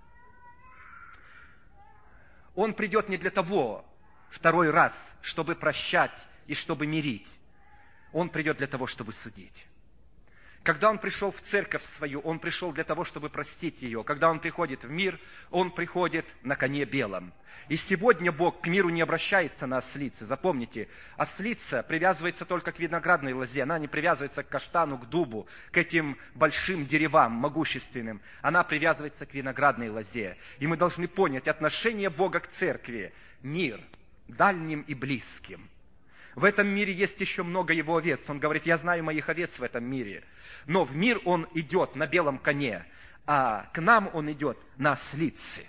Он придет не для того, второй раз, чтобы прощать и чтобы мирить. Он придет для того, чтобы судить. Когда Он пришел в церковь свою, Он пришел для того, чтобы простить ее. Когда Он приходит в мир, Он приходит на коне белом. И сегодня Бог к миру не обращается на ослице. Запомните, ослица привязывается только к виноградной лозе. Она не привязывается к каштану, к дубу, к этим большим деревам могущественным. Она привязывается к виноградной лозе. И мы должны понять отношение Бога к церкви. Мир дальним и близким. В этом мире есть еще много Его овец. Он говорит, я знаю моих овец в этом мире. Но в мир Он идет на белом коне, а к нам Он идет на ослице.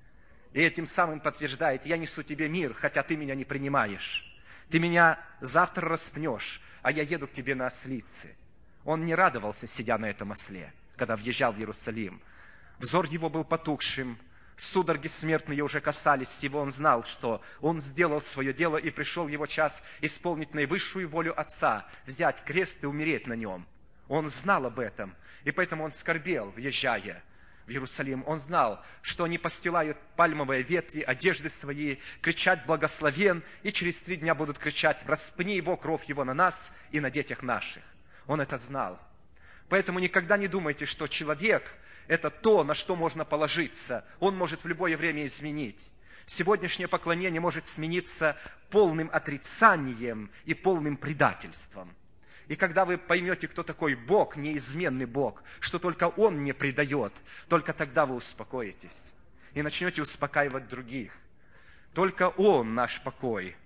И этим самым подтверждает, я несу тебе мир, хотя ты меня не принимаешь. Ты меня завтра распнешь, а я еду к тебе на ослице. Он не радовался, сидя на этом осле, когда въезжал в Иерусалим. Взор его был потухшим, судороги смертные уже касались его. Он знал, что он сделал свое дело, и пришел его час исполнить наивысшую волю Отца, взять крест и умереть на нем. Он знал об этом, и поэтому он скорбел, въезжая в Иерусалим. Он знал, что они постилают пальмовые ветви, одежды свои, кричать «Благословен», и через три дня будут кричать «Распни его, кровь его на нас и на детях наших». Он это знал. Поэтому никогда не думайте, что человек – это то, на что можно положиться. Он может в любое время изменить. Сегодняшнее поклонение может смениться полным отрицанием и полным предательством. И когда вы поймете, кто такой Бог, неизменный Бог, что только Он не предает, только тогда вы успокоитесь и начнете успокаивать других. Только Он наш покой.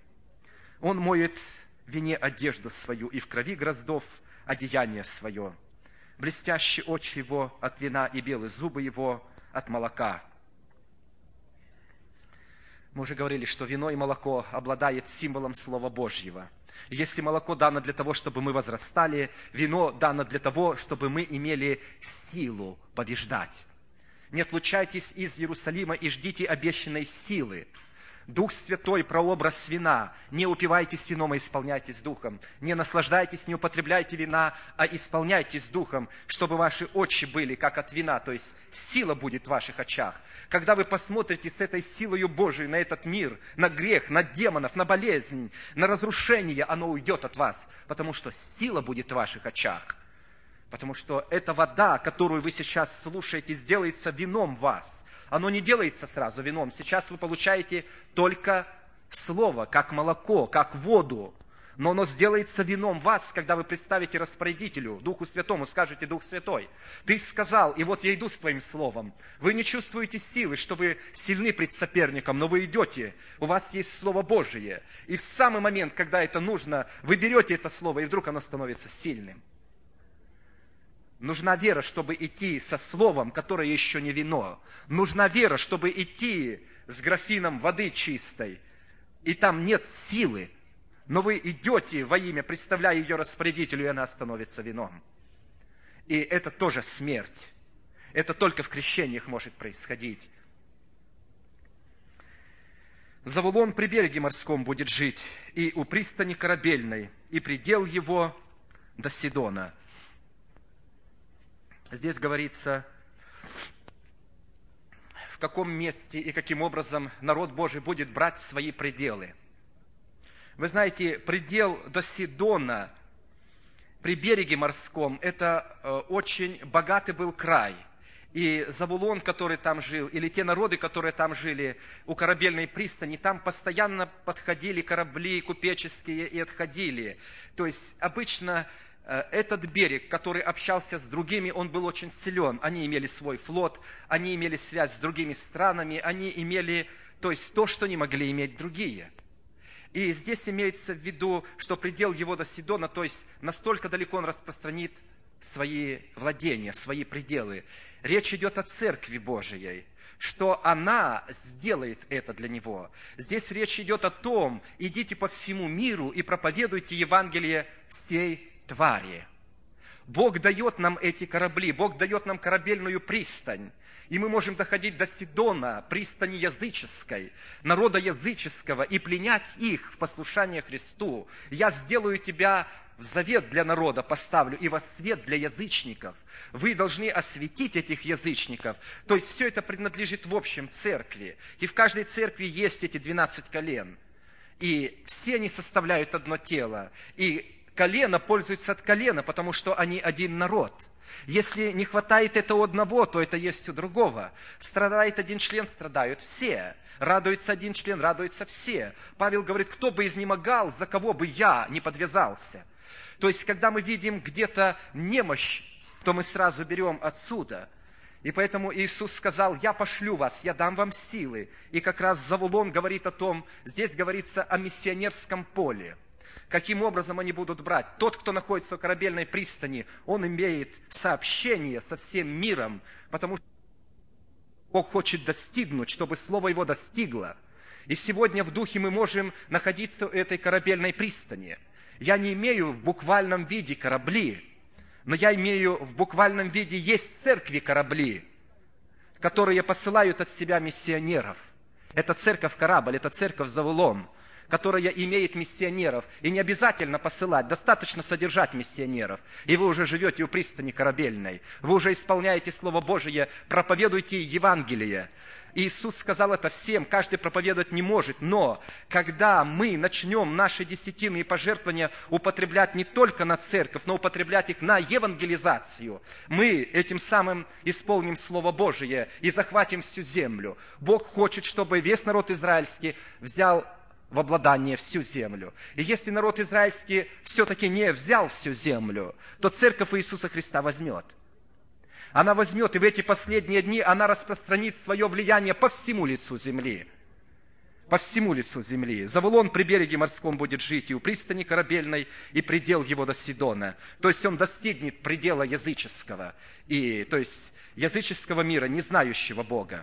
Он моет в вине одежду свою и в крови гроздов одеяние свое. Блестящие очи Его от вина и белые зубы Его от молока. Мы уже говорили, что вино и молоко обладает символом Слова Божьего. Если молоко дано для того, чтобы мы возрастали, вино дано для того, чтобы мы имели силу побеждать. Не отлучайтесь из Иерусалима и ждите обещанной силы. Дух Святой – прообраз вина. Не упивайтесь вином, а исполняйтесь Духом. Не наслаждайтесь, не употребляйте вина, а исполняйтесь Духом, чтобы ваши очи были как от вина, то есть сила будет в ваших очах. Когда вы посмотрите с этой силою Божией на этот мир, на грех, на демонов, на болезнь, на разрушение, оно уйдет от вас, потому что сила будет в ваших очах. Потому что эта вода, которую вы сейчас слушаете, сделается вином в вас. Оно не делается сразу вином. Сейчас вы получаете только слово, как молоко, как воду. Но оно сделается вином в вас, когда вы представите распорядителю, Духу Святому, скажете: Дух Святой, Ты сказал, и вот я иду с Твоим словом. Вы не чувствуете силы, что вы сильны пред соперником, но вы идете, у вас есть Слово Божие. И в самый момент, когда это нужно, вы берете это слово, и вдруг оно становится сильным. Нужна вера, чтобы идти со словом, которое еще не вино. Нужна вера, чтобы идти с графином воды чистой. И там нет силы. Но вы идете во имя, представляя ее распорядителю, и она становится вином. И это тоже смерть. Это только в крещениях может происходить. Завулон при береге морском будет жить, и у пристани корабельной, и предел его до Сидона. Здесь говорится, в каком месте и каким образом народ Божий будет брать свои пределы. Вы знаете, предел до Сидона при береге морском, это очень богатый был край. И Завулон, который там жил, или те народы, которые там жили у корабельной пристани, там постоянно подходили корабли купеческие и отходили. То есть обычно этот берег, который общался с другими, он был очень силен. Они имели свой флот, они имели связь с другими странами, они имели, то есть то, что не могли иметь другие. И здесь имеется в виду, что предел его до Сидона, то есть настолько далеко он распространит свои владения, свои пределы. Речь идет о Церкви Божией, что она сделает это для него. Здесь речь идет о том, идите по всему миру и проповедуйте Евангелие всей твари. Бог дает нам эти корабли, Бог дает нам корабельную пристань. И мы можем доходить до Сидона, пристани языческой, народа языческого, и пленять их в послушание Христу. Я сделаю тебя в завет для народа поставлю и во свет для язычников. Вы должны осветить этих язычников. То есть все это принадлежит в общем церкви. И в каждой церкви есть эти двенадцать колен. И все они составляют одно тело. И колено пользуется от колена, потому что они один народ. Если не хватает этого одного, то это есть у другого. Страдает один член, страдают все. Радуется один член, радуются все. Павел говорит, кто бы изнемогал, за кого бы я не подвязался. То есть, когда мы видим где-то немощь, то мы сразу берем отсюда. И поэтому Иисус сказал, я пошлю вас, я дам вам силы. И как раз Завулон говорит о том, здесь говорится о миссионерском поле. Каким образом они будут брать? Тот, кто находится в корабельной пристани, он имеет сообщение со всем миром, потому что Бог хочет достигнуть, чтобы Слово Его достигло. И сегодня в духе мы можем находиться в этой корабельной пристани. Я не имею в буквальном виде корабли, но я имею в буквальном виде есть церкви корабли, которые посылают от себя миссионеров. Это церковь-корабль, это церковь Завулон, которая имеет миссионеров. И не обязательно посылать, достаточно содержать миссионеров. И вы уже живете у пристани корабельной. Вы уже исполняете Слово Божие, проповедуйте Евангелие. Иисус сказал это всем, каждый проповедовать не может. Но когда мы начнем наши десятины и пожертвования употреблять не только на церковь, но употреблять их на евангелизацию, мы этим самым исполним Слово Божие и захватим всю землю. Бог хочет, чтобы весь народ израильский взял в обладание всю землю. И если народ израильский все-таки не взял всю землю, то церковь Иисуса Христа возьмет. Она возьмет, и в эти последние дни она распространит свое влияние по всему лицу земли. По всему лицу земли. Завулон при береге морском будет жить, и у пристани корабельной, и предел его до Сидона. То есть он достигнет предела языческого, и, то есть языческого мира, не знающего Бога.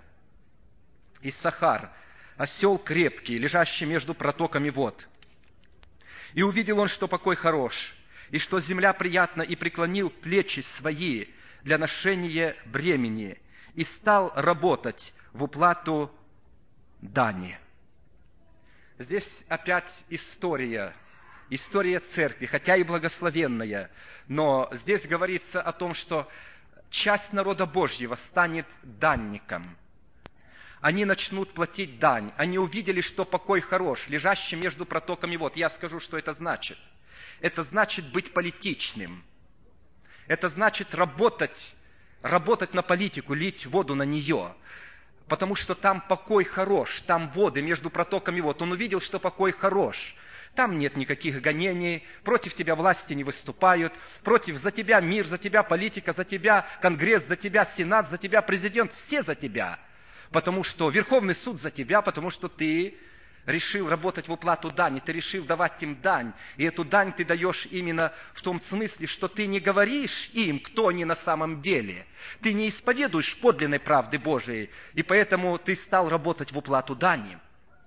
Иссахар, осел крепкий, лежащий между протоками вод. И увидел он, что покой хорош, и что земля приятна, и преклонил плечи свои для ношения бремени, и стал работать в уплату дани. Здесь опять история, история церкви, хотя и благословенная, но здесь говорится о том, что часть народа Божьего станет данником. Они начнут платить дань. Они увидели, что покой хорош, лежащий между протоками вод. Я скажу, что это значит. Это значит быть политичным. Это значит работать, работать на политику, лить воду на нее. Потому что там покой хорош, там воды между протоками вод. Он увидел, что покой хорош. Там нет никаких гонений, против тебя власти не выступают, против за тебя мир, за тебя политика, за тебя Конгресс, за тебя Сенат, за тебя президент, все за тебя. Потому что Верховный суд за тебя, потому что ты решил работать в уплату дани, ты решил давать им дань. И эту дань ты даешь именно в том смысле, что ты не говоришь им, кто они на самом деле. Ты не исповедуешь подлинной правды Божией, и поэтому ты стал работать в уплату дани.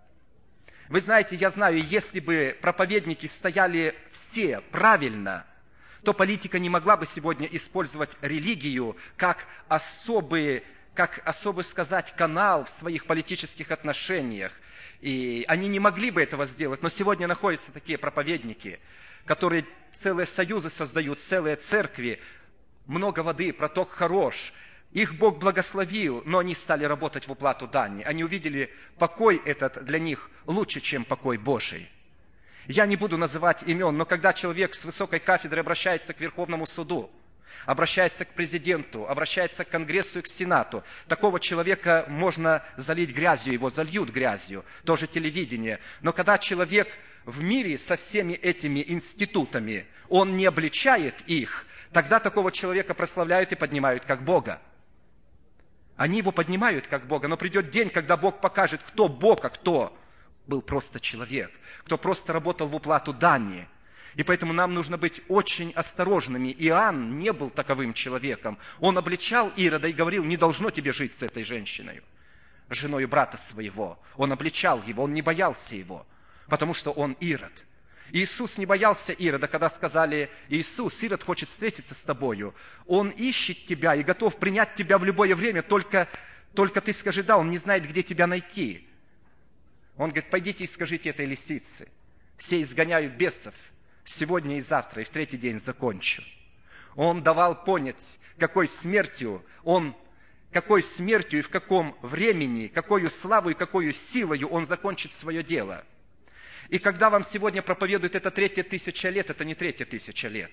Вы знаете, я знаю, если бы проповедники стояли все правильно, то политика не могла бы сегодня использовать религию как особый, как особый сказать, канал в своих политических отношениях. И они не могли бы этого сделать. Но сегодня находятся такие проповедники, которые целые союзы создают, целые церкви. Много воды, проток хорош. Их Бог благословил, но они стали работать в уплату дани. Они увидели, покой этот для них лучше, чем покой Божий. Я не буду называть имен, но когда человек с высокой кафедры обращается к Верховному суду, обращается к президенту, обращается к Конгрессу и к Сенату, такого человека можно залить грязью, его зальют грязью, тоже телевидение. Но когда человек в мире со всеми этими институтами, он не обличает их, тогда такого человека прославляют и поднимают как Бога. Они его поднимают как Бога, но придет день, когда Бог покажет, кто Бог, а кто был просто человек, кто просто работал в уплату дани. И поэтому нам нужно быть очень осторожными. Иоанн не был таковым человеком. Он обличал Ирода и говорил: не должно тебе жить с этой женщиной, женой брата своего. Он обличал его, он не боялся его, потому что он Ирод. Иисус не боялся Ирода, когда сказали: Иисус, Ирод хочет встретиться с тобою. Он ищет тебя и готов принять тебя в любое время, только, только ты скажи да, он не знает, где тебя найти. Он говорит: пойдите и скажите этой лисице: все изгоняют бесов сегодня и завтра, и в третий день закончу. Он давал понять, какой смертью он, какой смертью и в каком времени, какой славой и какой силой он закончит свое дело. И когда вам сегодня проповедуют это третья тысяча лет, это не третья тысяча лет.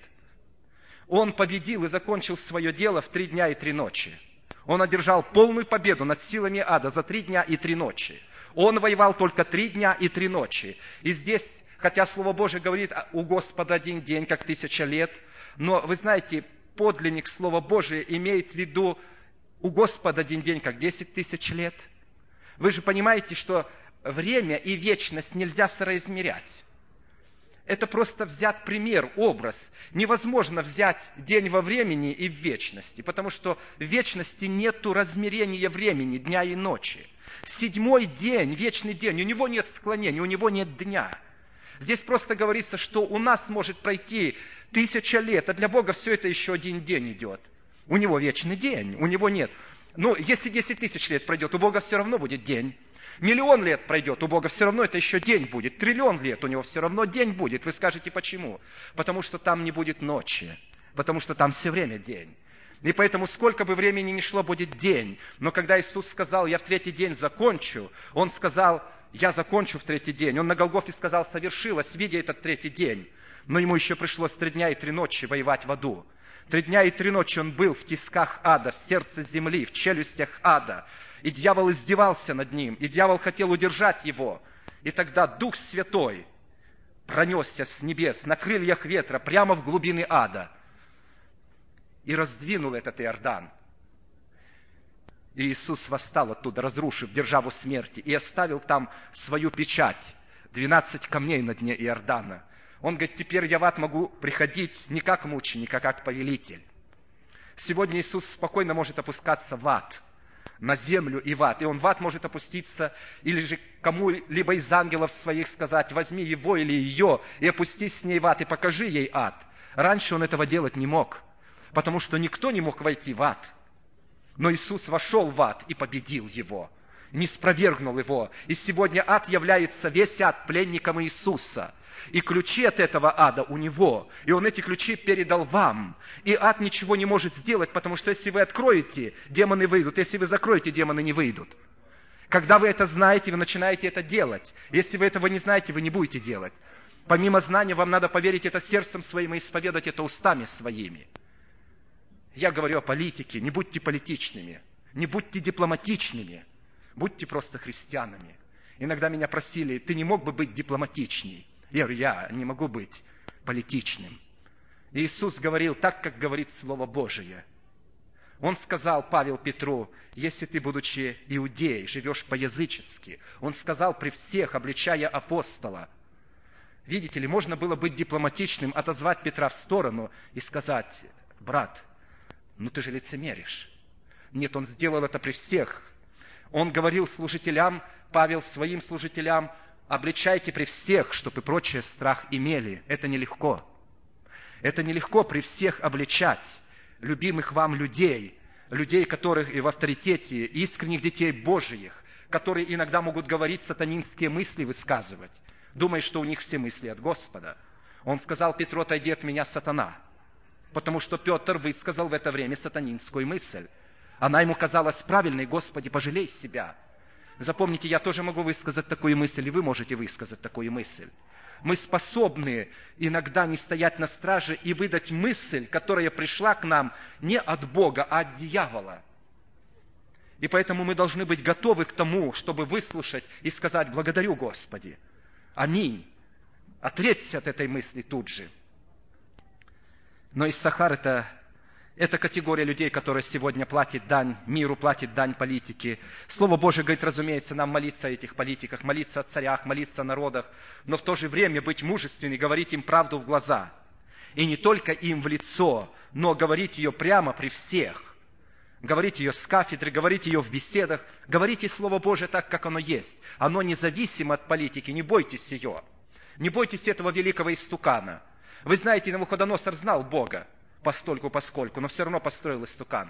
Он победил и закончил свое дело в три дня и три ночи. Он одержал полную победу над силами ада за три дня и три ночи. Он воевал только три дня и три ночи. И здесь, хотя Слово Божие говорит: у Господа один день, как тысяча лет, но вы знаете, подлинник Слова Божия имеет в виду: у Господа один день, как десять тысяч лет. Вы же понимаете, что время и вечность нельзя соразмерять. Это просто взят пример, образ. Невозможно взять день во времени и в вечности, потому что в вечности нету размерения времени, дня и ночи. Седьмой день, вечный день, у него нет склонения, у него нет дня. Здесь просто говорится, что у нас может пройти тысяча лет, а для Бога все это еще один день идет. У него вечный день, у него нет. Ну, если десять тысяч лет пройдет, у Бога все равно будет день. Миллион лет пройдет, у Бога все равно это еще день будет. Триллион лет, у него все равно день будет. Вы скажете, почему? Потому что там не будет ночи, потому что там все время день. И поэтому сколько бы времени ни шло, будет день. Но когда Иисус сказал: я в третий день закончу, Он сказал: я закончу в третий день. Он на Голгофе сказал: совершилось, видя этот третий день. Но ему еще пришлось три дня и три ночи воевать в аду. Три дня и три ночи он был в тисках ада, в сердце земли, в челюстях ада. И дьявол издевался над ним, и дьявол хотел удержать его. И тогда Дух Святой пронесся с небес на крыльях ветра прямо в глубины ада и раздвинул этот Иордан. И Иисус восстал оттуда, разрушив державу смерти, и оставил там свою печать, двенадцать камней на дне Иордана. Он говорит: теперь я в ад могу приходить не как мученик, а как повелитель. Сегодня Иисус спокойно может опускаться в ад, на землю и в ад. И Он в ад может опуститься, или же кому-либо из ангелов своих сказать: возьми его или ее и опустись с ней в ад, и покажи ей ад. Раньше Он этого делать не мог, потому что никто не мог войти в ад. Но Иисус вошел в ад и победил его, не спровергнул его. И сегодня ад является, весь ад, пленником Иисуса. И ключи от этого ада у Него. И Он эти ключи передал вам. И ад ничего не может сделать, потому что если вы откроете, демоны выйдут. Если вы закроете, демоны не выйдут. Когда вы это знаете, вы начинаете это делать. Если вы этого не знаете, вы не будете делать. Помимо знания, вам надо поверить это сердцем своим и исповедать это устами своими. Я говорю о политике. Не будьте политичными. Не будьте дипломатичными. Будьте просто христианами. Иногда меня просили: ты не мог бы быть дипломатичней? Я говорю: я не могу быть политичным. И Иисус говорил так, как говорит Слово Божие. Он сказал, Павел Петру: если ты, будучи иудеей, живешь по-язычески, он сказал при всех, обличая апостола. Видите ли, можно было быть дипломатичным, отозвать Петра в сторону и сказать: брат, ну ты же лицемеришь. Нет, он сделал это при всех. Он говорил служителям, Павел своим служителям: обличайте при всех, чтобы и прочее страх имели. Это нелегко. Это нелегко при всех обличать любимых вам людей, людей, которых и в авторитете, искренних детей Божиих, которые иногда могут говорить сатанинские мысли, высказывать, думая, что у них все мысли от Господа. Он сказал Петру: отойди от меня, сатана. Потому что Петр высказал в это время сатанинскую мысль. Она ему казалась правильной: Господи, пожалей себя. Запомните, я тоже могу высказать такую мысль, и вы можете высказать такую мысль. Мы способны иногда не стоять на страже и выдать мысль, которая пришла к нам не от Бога, а от дьявола. И поэтому мы должны быть готовы к тому, чтобы выслушать и сказать: благодарю, Господи. Аминь. Отречься от этой мысли тут же. Но Иссахар — это Это категория людей, которая сегодня платит дань миру, платит дань политике. Слово Божие говорит, разумеется, нам молиться о этих политиках, молиться о царях, молиться о народах, но в то же время быть мужественным, говорить им правду в глаза. И не только им в лицо, но говорить ее прямо при всех. Говорить ее с кафедры, говорить ее в беседах, говорите Слово Божие так, как оно есть. Оно независимо от политики, не бойтесь ее. Не бойтесь этого великого истукана. Вы знаете, Навуходоносор знал Бога, постольку поскольку, но все равно построил истукан.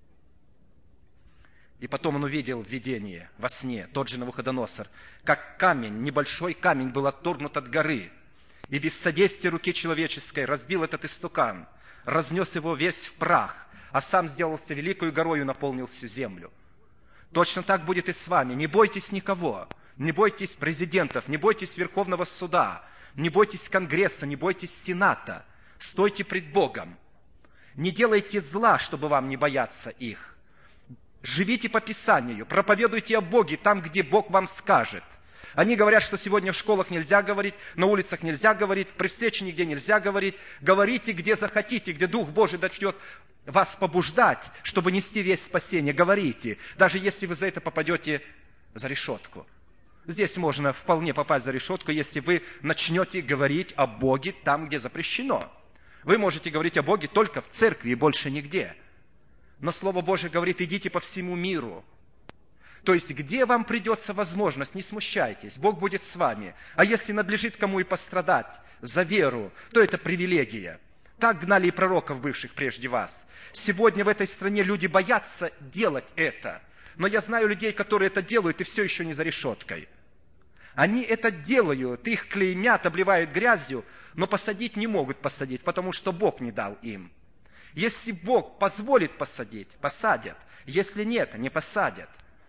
И потом он увидел в видении, во сне, тот же Навуходоносор, как камень, небольшой камень был отторгнут от горы, и без содействия руки человеческой разбил этот истукан, разнес его весь в прах, а сам сделался великою горою и наполнил всю землю. Точно так будет и с вами. Не бойтесь никого, не бойтесь президентов, не бойтесь Верховного суда, не бойтесь Конгресса, не бойтесь Сената. Стойте пред Богом. Не делайте зла, чтобы вам не бояться их. Живите по Писанию, проповедуйте о Боге там, где Бог вам скажет. Они говорят, что сегодня в школах нельзя говорить, на улицах нельзя говорить, при встрече нигде нельзя говорить. Говорите, где захотите, где Дух Божий начнет вас побуждать, чтобы нести весть спасения. Говорите, даже если вы за это попадете за решетку. Здесь можно вполне попасть за решетку, если вы начнете говорить о Боге там, где запрещено. Вы можете говорить о Боге только в церкви и больше нигде. Но Слово Божие говорит, идите по всему миру. То есть, где вам придется возможность, не смущайтесь, Бог будет с вами. А если надлежит кому и пострадать за веру, то это привилегия. Так гнали и пророков, бывших прежде вас. Сегодня в этой стране люди боятся делать это. Но я знаю людей, которые это делают, и все еще не за решеткой. Они это делают, их клеймят, обливают грязью, но посадить не могут посадить, потому что Бог не дал им. Если Бог позволит посадить, посадят. Если нет, не посадят.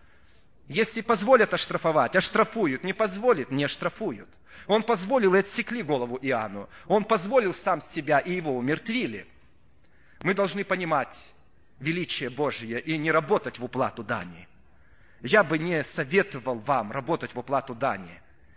Если позволят оштрафовать, оштрафуют. Не позволит, не оштрафуют. Он позволил, и отсекли голову Иоанну. Он позволил сам себя, и его умертвили. Мы должны понимать величие Божие и не работать в уплату дани. Я бы не советовал вам работать в уплату дани.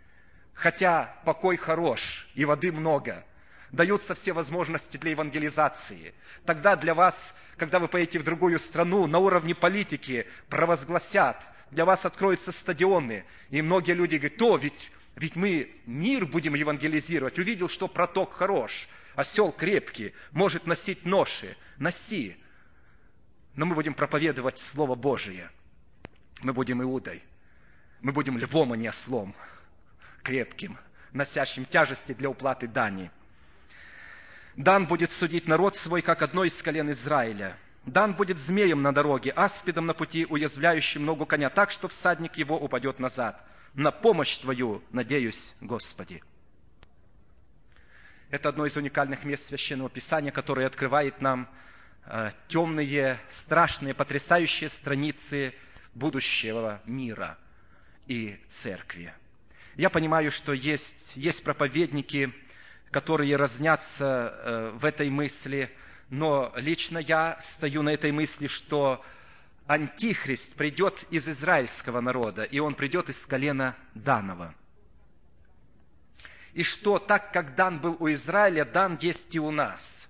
Хотя покой хорош, и воды много. Даются все возможности для евангелизации. Тогда для вас, когда вы поедете в другую страну, на уровне политики провозгласят, для вас откроются стадионы. И многие люди говорят, то ведь, ведь мы мир будем евангелизировать. Увидел, что проток хорош, осел крепкий, может носить ноши. Носи. Но мы будем проповедовать Слово Божие. Мы будем Иудой. Мы будем львом, а не ослом. Крепким, носящим тяжести для уплаты дани. Дан будет судить народ свой, как одно из колен Израиля. Дан будет змеем на дороге, аспидом на пути, уязвляющим ногу коня, так, что всадник его упадет назад. На помощь Твою надеюсь, Господи. Это одно из уникальных мест Священного Писания, которое открывает нам э, темные, страшные, потрясающие страницы будущего мира и церкви. Я понимаю, что есть, есть проповедники, которые разнятся э, в этой мысли, но лично я стою на этой мысли, что Антихрист придет из израильского народа, и он придет из колена Данова. И что так, как Дан был у Израиля, Дан есть и у нас.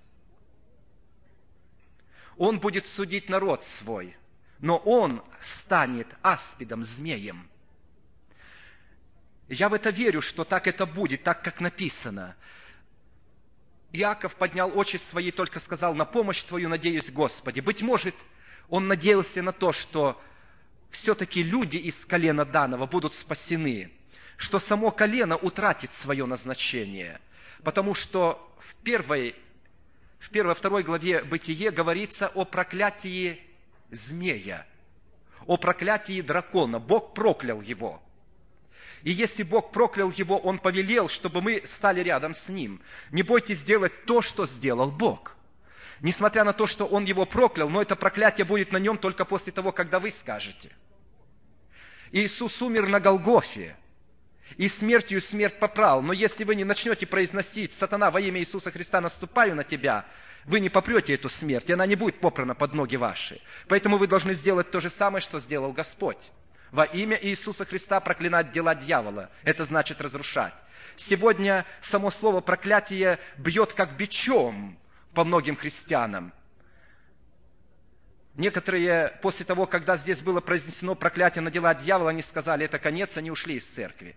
Он будет судить народ свой, но он станет аспидом, змеем. Я в это верю, что так это будет, так, как написано. Иаков поднял очи свои, только сказал, на помощь Твою надеюсь, Господи. Быть может, он надеялся на то, что все-таки люди из колена Данова будут спасены, что само колено утратит свое назначение. Потому что в первой, в первой, второй главе Бытие говорится о проклятии змея, о проклятии дракона. Бог проклял его. И если Бог проклял его, Он повелел, чтобы мы стали рядом с Ним. Не бойтесь делать то, что сделал Бог. Несмотря на то, что Он его проклял, но это проклятие будет на нем только после того, когда вы скажете. Иисус умер на Голгофе, и смертью смерть попрал. Но если вы не начнете произносить «Сатана, во имя Иисуса Христа наступаю на тебя», вы не попрете эту смерть, и она не будет попрана под ноги ваши. Поэтому вы должны сделать то же самое, что сделал Господь. Во имя Иисуса Христа проклинать дела дьявола. Это значит разрушать. Сегодня само слово проклятие бьет как бичом по многим христианам. Некоторые, после того, когда здесь было произнесено проклятие на дела дьявола, они сказали, это конец, они ушли из церкви.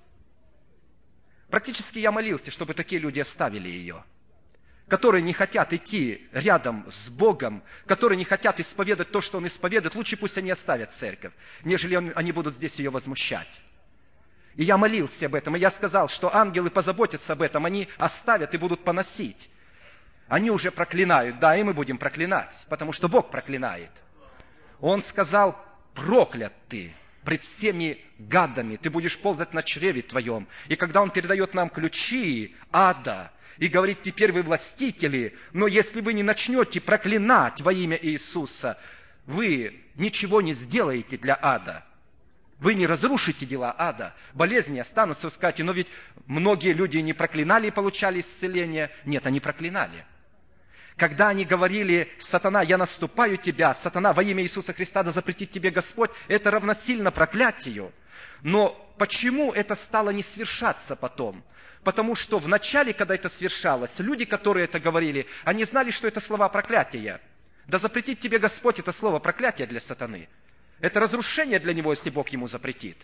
Практически я молился, чтобы такие люди оставили ее, которые не хотят идти рядом с Богом, которые не хотят исповедать то, что Он исповедует. Лучше пусть они оставят церковь, нежели они будут здесь ее возмущать. И я молился об этом, и я сказал, что ангелы позаботятся об этом, они оставят и будут поносить. Они уже проклинают, да, и мы будем проклинать, потому что Бог проклинает. Он сказал, проклят ты пред всеми гадами, ты будешь ползать на чреве твоем. И когда Он передает нам ключи ада и говорит, теперь вы властители, но если вы не начнете проклинать во имя Иисуса, вы ничего не сделаете для ада. Вы не разрушите дела ада. Болезни останутся, вы скажете, но ведь многие люди не проклинали и получали исцеление. Нет, они проклинали. Когда они говорили, сатана, я наступаю тебя, сатана, во имя Иисуса Христа, да запретит тебе Господь, это равносильно проклятию. Но почему это стало не свершаться потом? Потому что в начале, когда это свершалось, люди, которые это говорили, они знали, что это слова проклятия. Да запретит тебе Господь, это слово проклятия для сатаны. Это разрушение для него, если Бог ему запретит.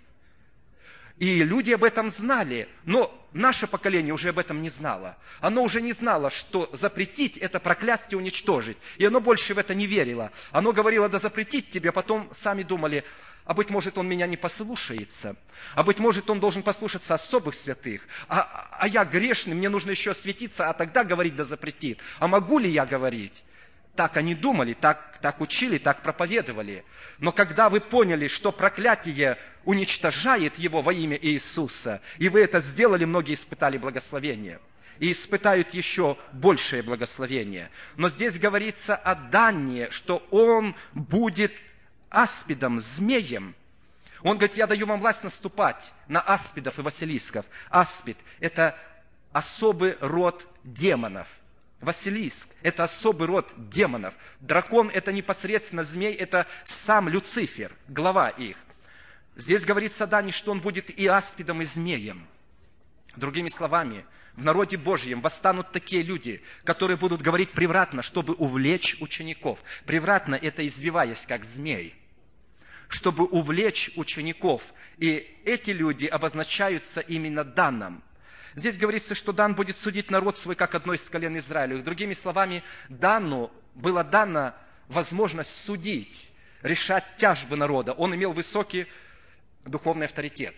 И люди об этом знали, но наше поколение уже об этом не знало. Оно уже не знало, что запретить – это проклясть и уничтожить. И оно больше в это не верило. Оно говорило, да запретить тебе, потом сами думали, а быть может, он меня не послушается, а быть может, он должен послушаться особых святых, а, а я грешный, мне нужно еще осветиться, а тогда говорить да запретит. А могу ли я говорить? Так они думали, так, так учили, так проповедовали. Но когда вы поняли, что проклятие уничтожает его во имя Иисуса, и вы это сделали, многие испытали благословение. И испытают еще большее благословение. Но здесь говорится о Дане, что он будет аспидом, змеем. Он говорит, я даю вам власть наступать на аспидов и василисков. Аспид – это особый род демонов. Василиск – это особый род демонов. Дракон – это непосредственно змей, это сам Люцифер, глава их. Здесь говорится о Дане, что он будет и аспидом, и змеем. Другими словами, в народе Божьем восстанут такие люди, которые будут говорить превратно, чтобы увлечь учеников. Превратно – это избиваясь, как змей. Чтобы увлечь учеников. И эти люди обозначаются именно Даном. Здесь говорится, что Дан будет судить народ свой, как одно из колен Израилевых. Другими словами, Дану была дана возможность судить, решать тяжбы народа. Он имел высокий духовный авторитет.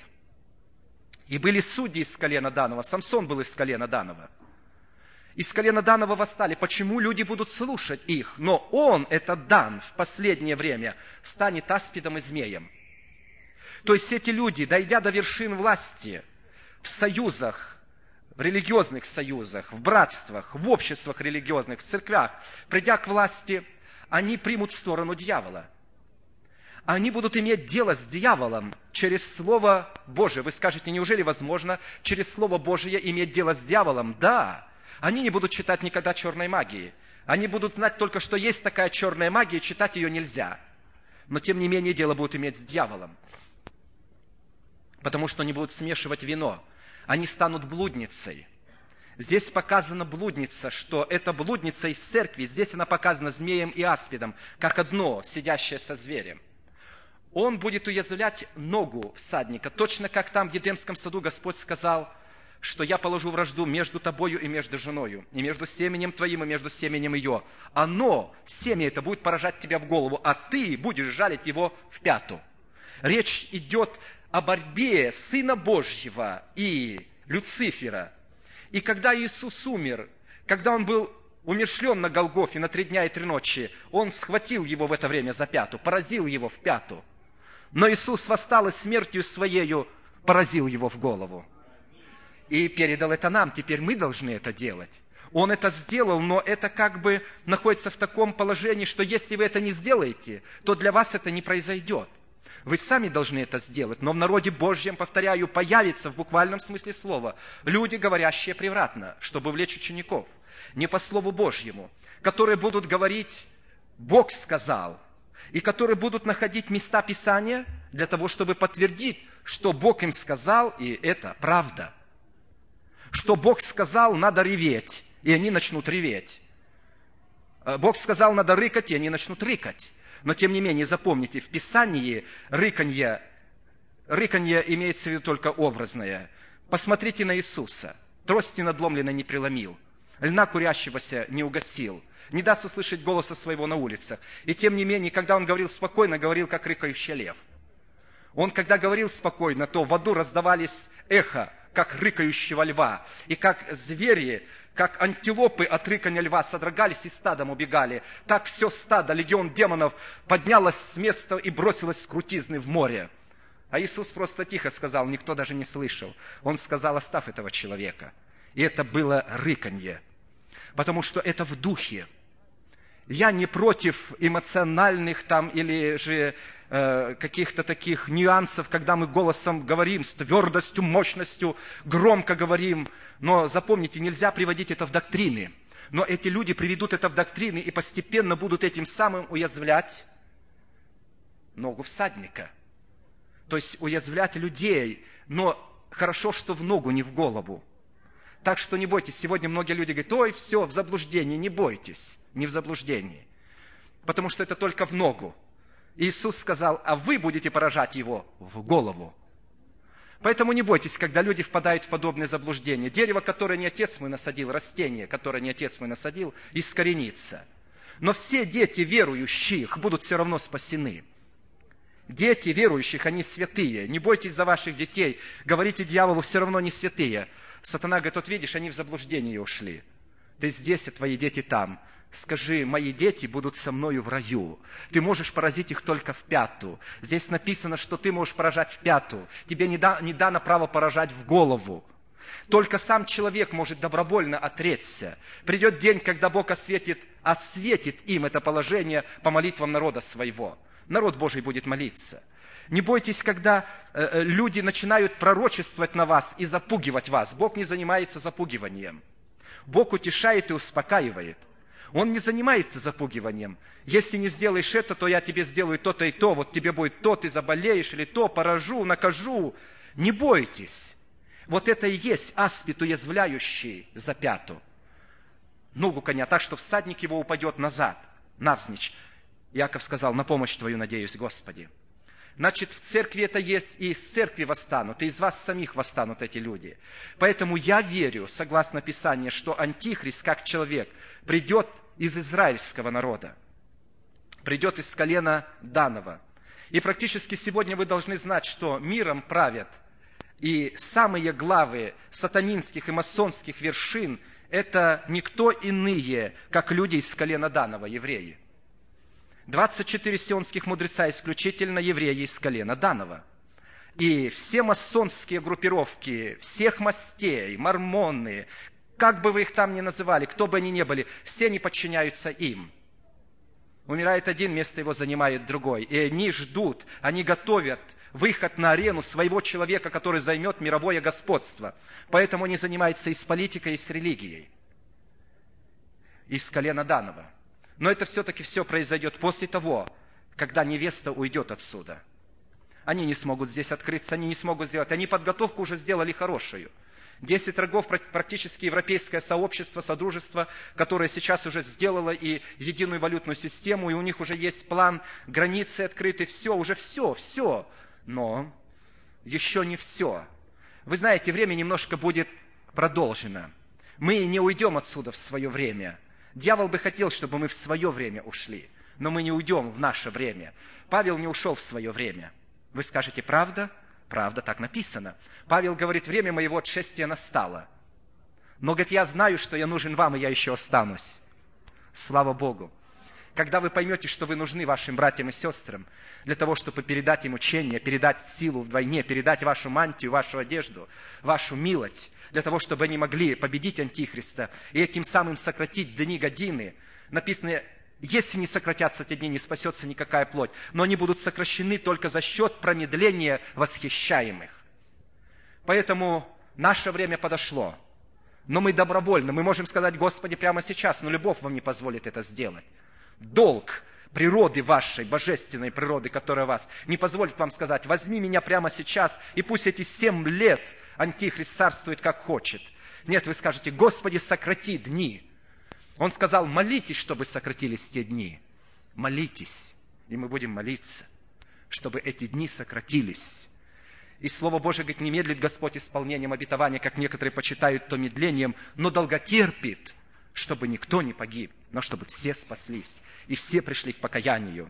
И были судьи из колена Данова. Самсон был из колена Данова. Из колена Данова восстали. Почему люди будут слушать их? Но он, этот Дан, в последнее время станет аспидом и змеем. То есть эти люди, дойдя до вершин власти, в союзах, в религиозных союзах, в братствах, в обществах религиозных, в церквях, придя к власти, они примут сторону дьявола. Они будут иметь дело с дьяволом через Слово Божие. Вы скажете, неужели возможно через Слово Божие иметь дело с дьяволом? Да. Они не будут читать никогда черной магии. Они будут знать только, что есть такая черная магия, читать ее нельзя. Но тем не менее дело будут иметь с дьяволом. Потому что они будут смешивать вино. Они станут блудницей. Здесь показана блудница, что это блудница из церкви. Здесь она показана змеем и аспидом, как одно, сидящее со зверем. Он будет уязвлять ногу всадника, точно как там в Едемском саду Господь сказал, что я положу вражду между тобою и между женою, и между семенем твоим и между семенем ее. Оно, семя это, будет поражать тебя в голову, а ты будешь жалить его в пяту. Речь идет о борьбе Сына Божьего и Люцифера. И когда Иисус умер, когда Он был умерщвлен на Голгофе на три дня и три ночи, Он схватил его в это время за пяту, поразил его в пяту. Но Иисус восстал и смертью Своею поразил его в голову. И передал это нам, теперь мы должны это делать. Он это сделал, но это как бы находится в таком положении, что если вы это не сделаете, то для вас это не произойдет. Вы сами должны это сделать, но в народе Божьем, повторяю, появится в буквальном смысле слова люди, говорящие превратно, чтобы влечь учеников, не по Слову Божьему, которые будут говорить «Бог сказал», и которые будут находить места Писания для того, чтобы подтвердить, что Бог им сказал, и это правда. Что Бог сказал, надо реветь, и они начнут реветь. Бог сказал, надо рыкать, и они начнут рыкать. Но тем не менее, запомните, в Писании рыканье, рыканье имеется в виду только образное. Посмотрите на Иисуса. Трости надломленной не преломил, льна курящегося не угасил, не даст услышать голоса своего на улицах. И тем не менее, когда он говорил спокойно, говорил, как рыкающий лев. Он, когда говорил спокойно, то в аду раздавались эхо, как рыкающего льва. И как звери, как антилопы от рыканья льва содрогались и стадом убегали, так все стадо, легион демонов, поднялось с места и бросилось с крутизны в море. А Иисус просто тихо сказал, никто даже не слышал. Он сказал, оставь этого человека. И это было рыканье, потому что это в духе. Я не против эмоциональных там или же э, каких-то таких нюансов, когда мы голосом говорим, с твердостью, мощностью, громко говорим. Но запомните, нельзя приводить это в доктрины. Но эти люди приведут это в доктрины и постепенно будут этим самым уязвлять ногу всадника. То есть уязвлять людей, но хорошо, что в ногу, не в голову. Так что не бойтесь. Сегодня многие люди говорят, ой, все, в заблуждении. Не бойтесь, не в заблуждении. Потому что это только в ногу. Иисус сказал, а вы будете поражать его в голову. Поэтому не бойтесь, когда люди впадают в подобные заблуждения. Дерево, которое не отец мой насадил, растение, которое не отец мой насадил, искоренится. Но все дети верующих будут все равно спасены. Дети верующих, они святые. Не бойтесь за ваших детей. Говорите дьяволу, все равно не святые. Сатана говорит, вот видишь, они в заблуждение ушли. Ты здесь, а твои дети там. Скажи, мои дети будут со мною в раю. Ты можешь поразить их только в пяту. Здесь написано, что ты можешь поражать в пяту. Тебе не, да, не дано право поражать в голову. Только сам человек может добровольно отречься. Придет день, когда Бог осветит, осветит им это положение по молитвам народа своего. Народ Божий будет молиться. Не бойтесь, когда э, люди начинают пророчествовать на вас и запугивать вас. Бог не занимается запугиванием. Бог утешает и успокаивает. Он не занимается запугиванием. Если не сделаешь это, то я тебе сделаю то-то и то. Вот тебе будет то, ты заболеешь, или то, поражу, накажу. Не бойтесь. Вот это и есть аспид, уязвляющий за пяту. Ногу коня, так что всадник его упадет назад, навзничь. Иаков сказал, на помощь Твою надеюсь, Господи. Значит, в церкви это есть, и из церкви восстанут, и из вас самих восстанут эти люди. Поэтому я верю, согласно Писанию, что Антихрист, как человек, придет из израильского народа, придет из колена Данова. И практически сегодня вы должны знать, что миром правят и самые главы сатанинских и масонских вершин – это никто иные, как люди из колена Данова, евреи. двадцать четыре сионских мудреца исключительно евреи из колена Данова. И все масонские группировки, всех мастей, мормоны, как бы вы их там ни называли, кто бы они ни были, все они подчиняются им. Умирает один, место его занимает другой. И они ждут, они готовят выход на арену своего человека, который займет мировое господство. Поэтому они занимаются и с политикой, и с религией. Из колена Данова. Но это все-таки все произойдет после того, когда невеста уйдет отсюда. Они не смогут здесь открыться, они не смогут сделать. Они подготовку уже сделали хорошую. Десять рогов практически европейское сообщество, содружество, которое сейчас уже сделало и единую валютную систему, и у них уже есть план, границы открыты, все, уже все, все. Но еще не все. Вы знаете, время немножко будет продолжено. Мы не уйдем отсюда в свое время. Дьявол бы хотел, чтобы мы в свое время ушли, но мы не уйдем в наше время. Павел не ушел в свое время. Вы скажете, правда? Правда, так написано. Павел говорит, время моего отшествия настало. Но, говорит, я знаю, что я нужен вам, и я еще останусь. Слава Богу. Когда вы поймете, что вы нужны вашим братьям и сестрам, для того, чтобы передать им учение, передать силу вдвойне, передать вашу мантию, вашу одежду, вашу милость, для того, чтобы они могли победить Антихриста и этим самым сократить дни годины. Написано, если не сократятся эти дни, не спасется никакая плоть, но они будут сокращены только за счет промедления восхищаемых. Поэтому наше время подошло. Но мы добровольно, мы можем сказать, Господи, прямо сейчас, но любовь вам не позволит это сделать. Долг природы вашей, божественной природы, которая вас, не позволит вам сказать, возьми меня прямо сейчас, и пусть эти семь лет Антихрист царствует, как хочет. Нет, вы скажете, Господи, сократи дни. Он сказал, молитесь, чтобы сократились те дни. Молитесь. И мы будем молиться, чтобы эти дни сократились. И Слово Божие говорит, не медлит Господь исполнением обетования, как некоторые почитают то медлением, но долготерпит, чтобы никто не погиб, но чтобы все спаслись, и все пришли к покаянию.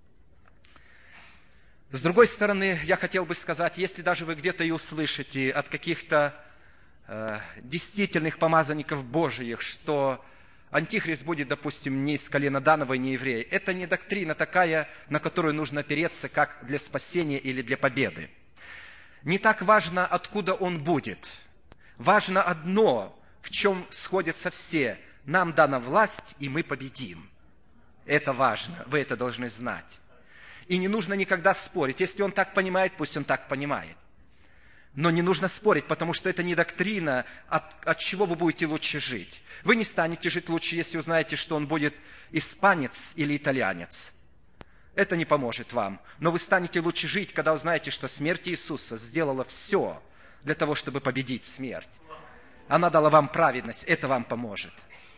С другой стороны, я хотел бы сказать, если даже вы где-то и услышите от каких-то э, действительных помазанников Божиих, что Антихрист будет, допустим, не из колена Данова, не еврей, это не доктрина такая, на которую нужно опереться, как для спасения или для победы. Не так важно, откуда он будет. Важно одно, в чем сходятся все. Нам дана власть, и мы победим. Это важно, вы это должны знать. И не нужно никогда спорить. Если он так понимает, пусть он так понимает. Но не нужно спорить, потому что это не доктрина, от, от чего вы будете лучше жить. Вы не станете жить лучше, если узнаете, что он будет испанец или итальянец. Это не поможет вам. Но вы станете лучше жить, когда узнаете, что смерть Иисуса сделала все для того, чтобы победить смерть. Она дала вам праведность, это вам поможет.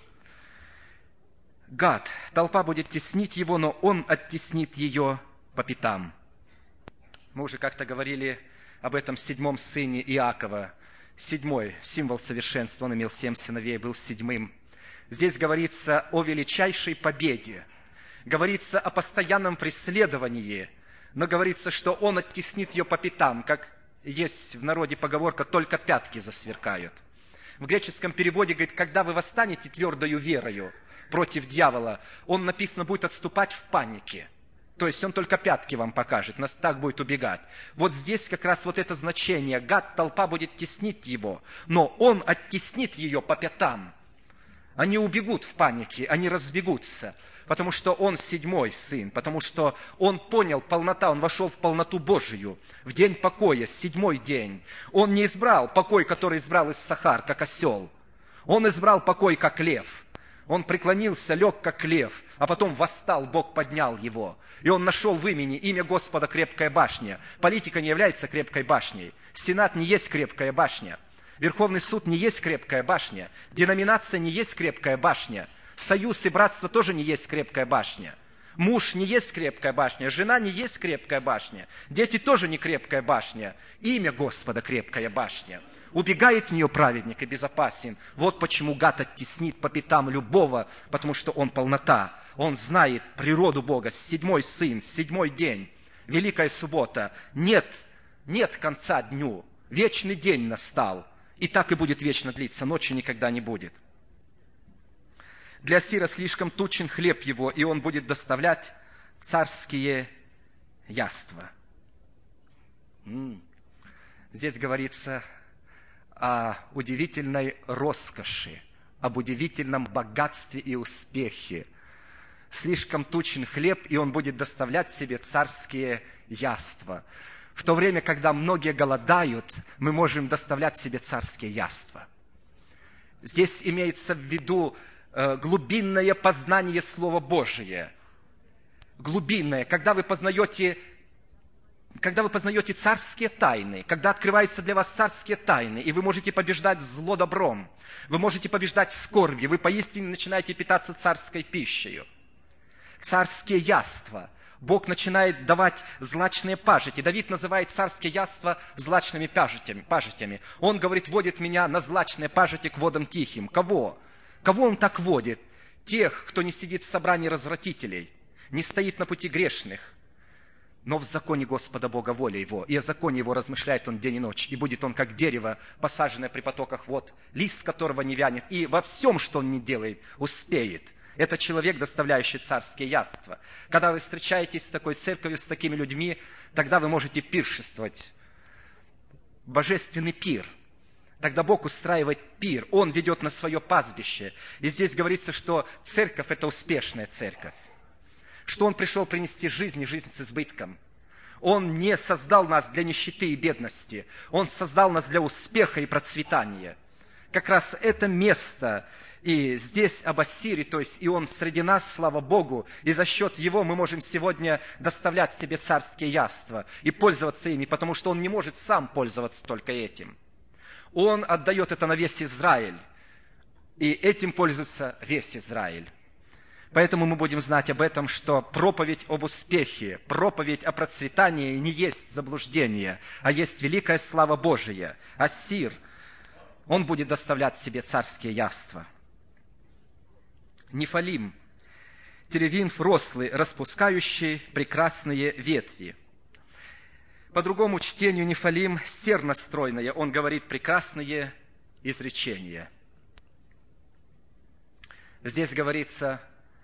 Гад, толпа будет теснить его, но он оттеснит ее по пятам. Мы уже как-то говорили об этом седьмом сыне Иакова. Седьмой, символ совершенства, он имел семь сыновей, был седьмым. Здесь говорится о величайшей победе. Говорится о постоянном преследовании, но говорится, что он оттеснит ее по пятам, как есть в народе поговорка «только пятки засверкают». В греческом переводе говорит, когда вы восстанете твердою верою против дьявола, он, написано, будет отступать в панике. То есть он только пятки вам покажет, нас так будет убегать. Вот здесь как раз вот это значение. Гад, толпа будет теснить его, но он оттеснит ее по пятам. Они убегут в панике, они разбегутся, потому что он седьмой сын, потому что он понял полнота, он вошел в полноту Божию в день покоя, седьмой день. Он не избрал покой, который избрал Иссахар, как осел. Он избрал покой, как лев. Он преклонился, лег, как лев, а потом восстал, Бог поднял его. И он нашел в имени имя Господа крепкая башня. Политика не является крепкой башней. Сенат не есть крепкая башня. Верховный суд не есть крепкая башня. Деноминация не есть крепкая башня. Союз и братство тоже не есть крепкая башня. Муж не есть крепкая башня. Жена не есть крепкая башня. Дети тоже не крепкая башня. Имя Господа крепкая башня. Убегает в нее праведник и безопасен. Вот почему гад оттеснит по пятам любого, потому что он полнота. Он знает природу Бога. Седьмой сын, седьмой день, Великая суббота. Нет, нет конца дню. Вечный день настал. И так и будет вечно длиться. Ночи никогда не будет. Для сира слишком тучен хлеб его, и он будет доставлять царские яства. М-м. Здесь говорится о удивительной роскоши, об удивительном богатстве и успехе. Слишком тучен хлеб, и он будет доставлять себе царские яства. В то время, когда многие голодают, мы можем доставлять себе царские яства. Здесь имеется в виду э, глубинное познание Слова Божия. Глубинное, когда вы познаете Когда вы познаете царские тайны, когда открываются для вас царские тайны, и вы можете побеждать зло добром, вы можете побеждать скорби, вы поистине начинаете питаться царской пищей. Царские яства. Бог начинает давать злачные пажити. Давид называет царские яства злачными пажитями. пажитями. Он говорит, водит меня на злачные пажити к водам тихим. Кого? Кого он так водит? Тех, кто не сидит в собрании развратителей, не стоит на пути грешных, но в законе Господа Бога воля его, и о законе его размышляет он день и ночь, и будет он как дерево, посаженное при потоках вод, лист которого не вянет, и во всем, что он не делает, успеет. Это человек, доставляющий царские яства. Когда вы встречаетесь с такой церковью, с такими людьми, тогда вы можете пиршествовать. Божественный пир. Тогда Бог устраивает пир, Он ведет на свое пастбище. И здесь говорится, что церковь – это успешная церковь. Что Он пришел принести жизнь и жизнь с избытком. Он не создал нас для нищеты и бедности. Он создал нас для успеха и процветания. Как раз это место, и здесь об Ассире, то есть и Он среди нас, слава Богу, и за счет Его мы можем сегодня доставлять себе царские явства и пользоваться ими, потому что Он не может сам пользоваться только этим. Он отдает это на весь Израиль, и этим пользуется весь Израиль. Поэтому мы будем знать об этом, что проповедь об успехе, проповедь о процветании не есть заблуждение, а есть великая слава Божия. Ассир, он будет доставлять себе царские явства. Нефалим, теревинф рослый, распускающий прекрасные ветви. По другому чтению Нефалим стерностройное, он говорит прекрасные изречения. Здесь говорится,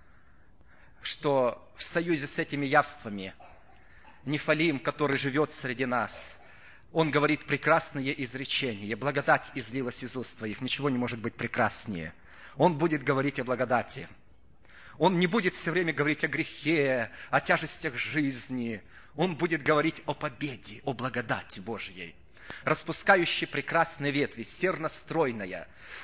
что в союзе с этими явствами Нефалим, который живет среди нас, он говорит прекрасные изречения. Благодать излилась из уст твоих, ничего не может быть прекраснее. Он будет говорить о благодати. Он не будет все время говорить о грехе, о тяжестях жизни. Он будет говорить о победе, о благодати Божьей. Распускающий прекрасные ветви, стерностройная.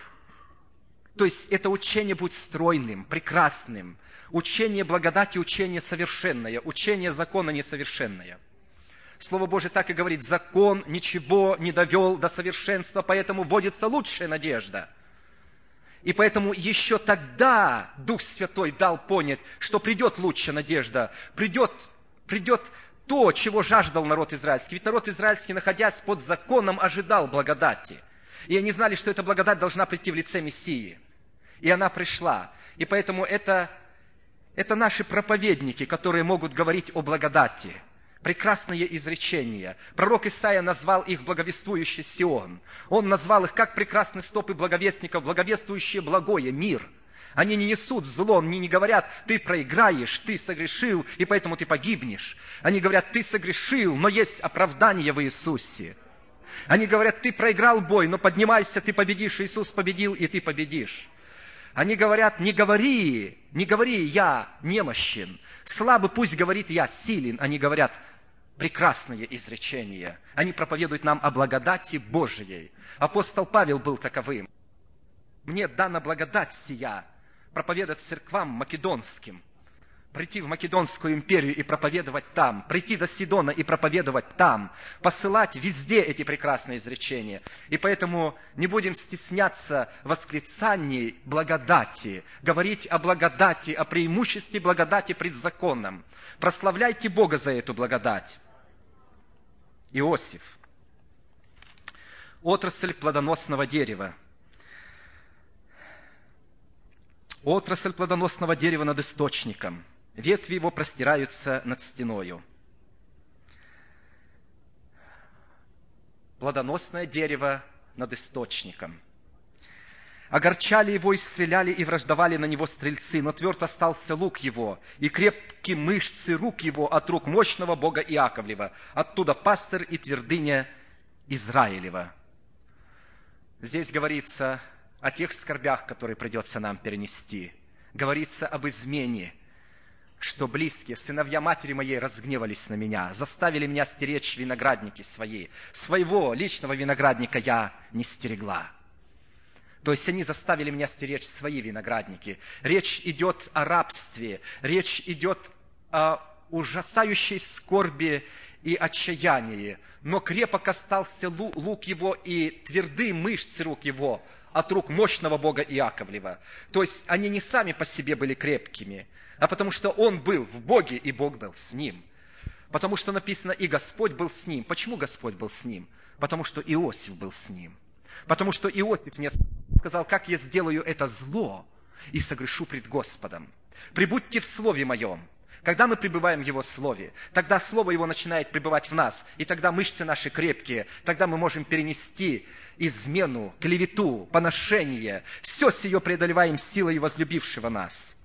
То есть это учение будет стройным, прекрасным. Учение благодати, учение совершенное, учение закона несовершенное. Слово Божие так и говорит: закон ничего не довел до совершенства, поэтому вводится лучшая надежда. И поэтому еще тогда Дух Святой дал понять, что придет лучшая надежда, придет, придет то, чего жаждал народ израильский. Ведь народ израильский, находясь под законом, ожидал благодати. И они знали, что эта благодать должна прийти в лице Мессии. И она пришла. И поэтому это, это наши проповедники, которые могут говорить о благодати. Прекрасные изречения. Пророк Исаия назвал их благовествующий Сион. Он назвал их как прекрасные стопы благовестников, благовествующие благое, мир. Они не несут зло, они не говорят: ты проиграешь, ты согрешил, и поэтому ты погибнешь. Они говорят: ты согрешил, но есть оправдание в Иисусе. Они говорят: ты проиграл бой, но поднимайся, ты победишь. Иисус победил, и ты победишь. Они говорят: не говори, не говори, я немощен. Слабый пусть говорит: я силен. Они говорят прекрасные изречения. Они проповедуют нам о благодати Божией. Апостол Павел был таковым. Мне дана благодать сия, проповедовать церквам македонским, прийти в Македонскую империю и проповедовать там, прийти до Сидона и проповедовать там, посылать везде эти прекрасные изречения. И поэтому не будем стесняться восклицаний благодати, говорить о благодати, о преимуществе благодати пред законом. Прославляйте Бога за эту благодать. Иосиф. Отрасль плодоносного дерева. Отрасль плодоносного дерева над источником. Ветви его простираются над стеною. Плодоносное дерево над источником. Огорчали его и стреляли, и враждовали на него стрельцы, но тверд остался лук его, и крепкие мышцы рук его от рук мощного Бога Иаковлева. Оттуда пастырь и твердыня Израилева. Здесь говорится о тех скорбях, которые придется нам перенести. Говорится об измене, что близкие, сыновья матери моей, разгневались на меня, заставили меня стеречь виноградники свои. Своего личного виноградника я не стерегла. То есть они заставили меня стеречь свои виноградники. Речь идет о рабстве, речь идет о ужасающей скорби и отчаянии. Но крепок остался лук его, и тверды мышцы рук его от рук мощного Бога Иаковлева. То есть они не сами по себе были крепкими, а потому что он был в Боге, и Бог был с ним. Потому что написано: и Господь был с ним. Почему Господь был с ним? Потому что Иосиф был с ним. Потому что Иосиф не сказал: как я сделаю это зло и согрешу пред Господом. Прибудьте в Слове Моем. Когда мы пребываем в Его Слове, тогда Слово Его начинает пребывать в нас, и тогда мышцы наши крепкие, тогда мы можем перенести измену, клевету, поношение. Все сие преодолеваем силой возлюбившего нас.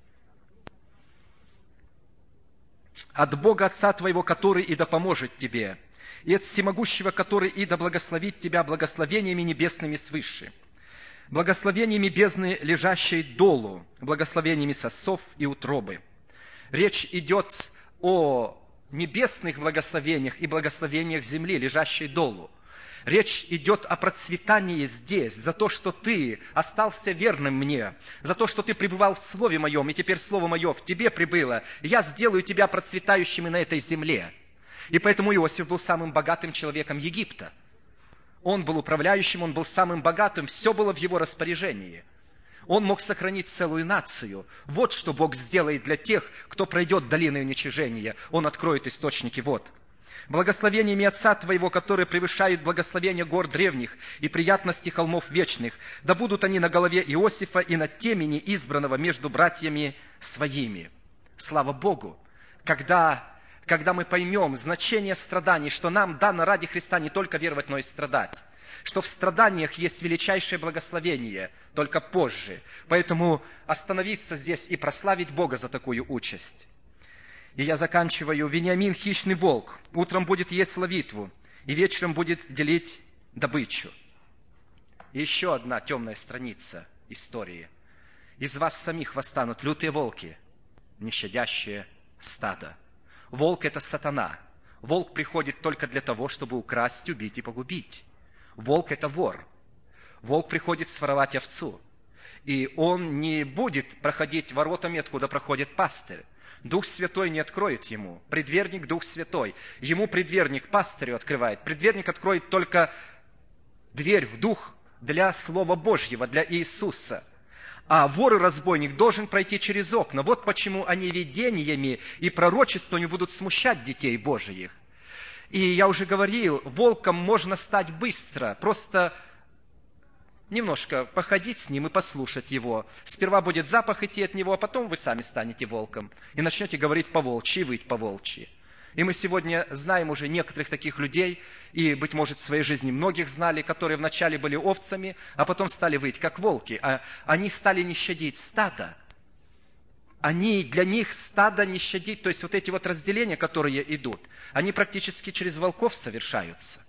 От Бога Отца твоего, который и да поможет тебе, и от Всемогущего, который и да благословит тебя благословениями небесными свыше, благословениями бездны, лежащей долу, благословениями сосов и утробы. Речь идет о небесных благословениях и благословениях земли, лежащей долу. Речь идет о процветании здесь, за то, что ты остался верным мне, за то, что ты пребывал в Слове Моем, и теперь Слово Мое в тебе пребыло. Я сделаю тебя процветающим и на этой земле. И поэтому Иосиф был самым богатым человеком Египта. Он был управляющим, он был самым богатым, все было в его распоряжении. Он мог сохранить целую нацию. Вот что Бог сделает для тех, кто пройдет долиной уничижения. Он откроет источники вод. Благословениями Отца Твоего, которые превышают благословения гор древних и приятности холмов вечных, да будут они на голове Иосифа и на темени избранного между братьями своими. Слава Богу! Когда, когда мы поймем значение страданий, что нам дано ради Христа не только веровать, но и страдать, что в страданиях есть величайшее благословение, только позже. Поэтому остановиться здесь и прославить Бога за такую участь. И я заканчиваю. Вениамин – хищный волк. Утром будет есть ловитву, и вечером будет делить добычу. И еще одна темная страница истории. Из вас самих восстанут лютые волки, нещадящие стадо. Волк – это сатана. Волк приходит только для того, чтобы украсть, убить и погубить. Волк – это вор. Волк приходит своровать овцу. И он не будет проходить воротами, откуда проходит пастырь. Дух Святой не откроет ему. Предверник – Дух Святой. Ему предверник пастырю открывает. Предверник откроет только дверь в Дух для Слова Божьего, для Иисуса. А вор и разбойник должен пройти через окна. Вот почему они видениями и пророчествами будут смущать детей Божиих. И я уже говорил, волком можно стать быстро, просто немножко походить с ним и послушать его. Сперва будет запах идти от него, а потом вы сами станете волком и начнете говорить по-волчьи и выть по-волчьи. И мы сегодня знаем уже некоторых таких людей, и, быть может, в своей жизни многих знали, которые вначале были овцами, а потом стали выть, как волки. А они стали не щадить стадо. Они, для них стадо не щадить, то есть вот эти вот разделения, которые идут, они практически через волков совершаются.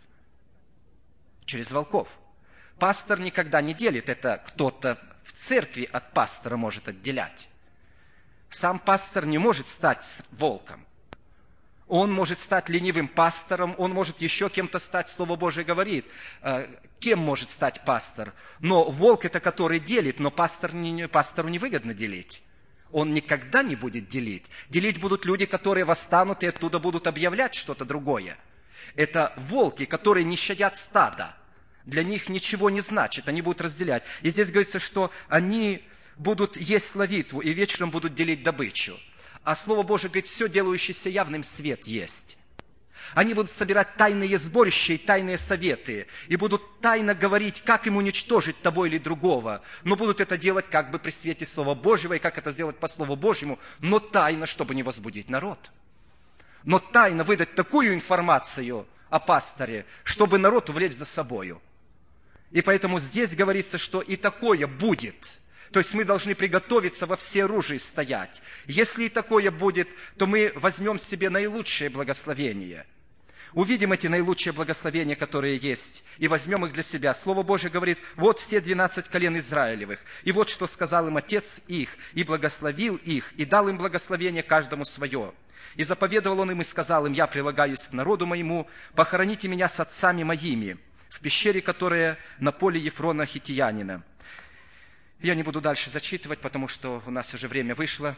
Через волков. Пастор никогда не делит, это кто-то в церкви от пастора может отделять. Сам пастор не может стать волком. Он может стать ленивым пастором, он может еще кем-то стать, Слово Божие говорит, кем может стать пастор. Но волк это который делит, но пастор не, пастору невыгодно делить. Он никогда не будет делить. Делить будут люди, которые восстанут и оттуда будут объявлять что-то другое. Это волки, которые не щадят стада. Для них ничего не значит, они будут разделять. И здесь говорится, что они будут есть ловитву и вечером будут делить добычу. А Слово Божие говорит, все делающееся явным свет есть. Они будут собирать тайные сборища и тайные советы, и будут тайно говорить, как им уничтожить того или другого. Но будут это делать как бы при свете Слова Божьего, и как это сделать по Слову Божьему, но тайно, чтобы не возбудить народ. Но тайно выдать такую информацию о пасторе, чтобы народ увлечь за собою. И поэтому здесь говорится, что и такое будет. То есть мы должны приготовиться во всеоружии стоять. Если и такое будет, то мы возьмем себе наилучшее благословение. Увидим эти наилучшие благословения, которые есть, и возьмем их для себя. Слово Божие говорит, вот все двенадцать колен Израилевых. И вот что сказал им Отец их, и благословил их, и дал им благословение каждому свое. И заповедовал он им и сказал им, я прилагаюсь к народу моему, похороните меня с отцами моими в пещере, которая на поле Ефрона Хитиянина. Я не буду дальше зачитывать, потому что у нас уже время вышло.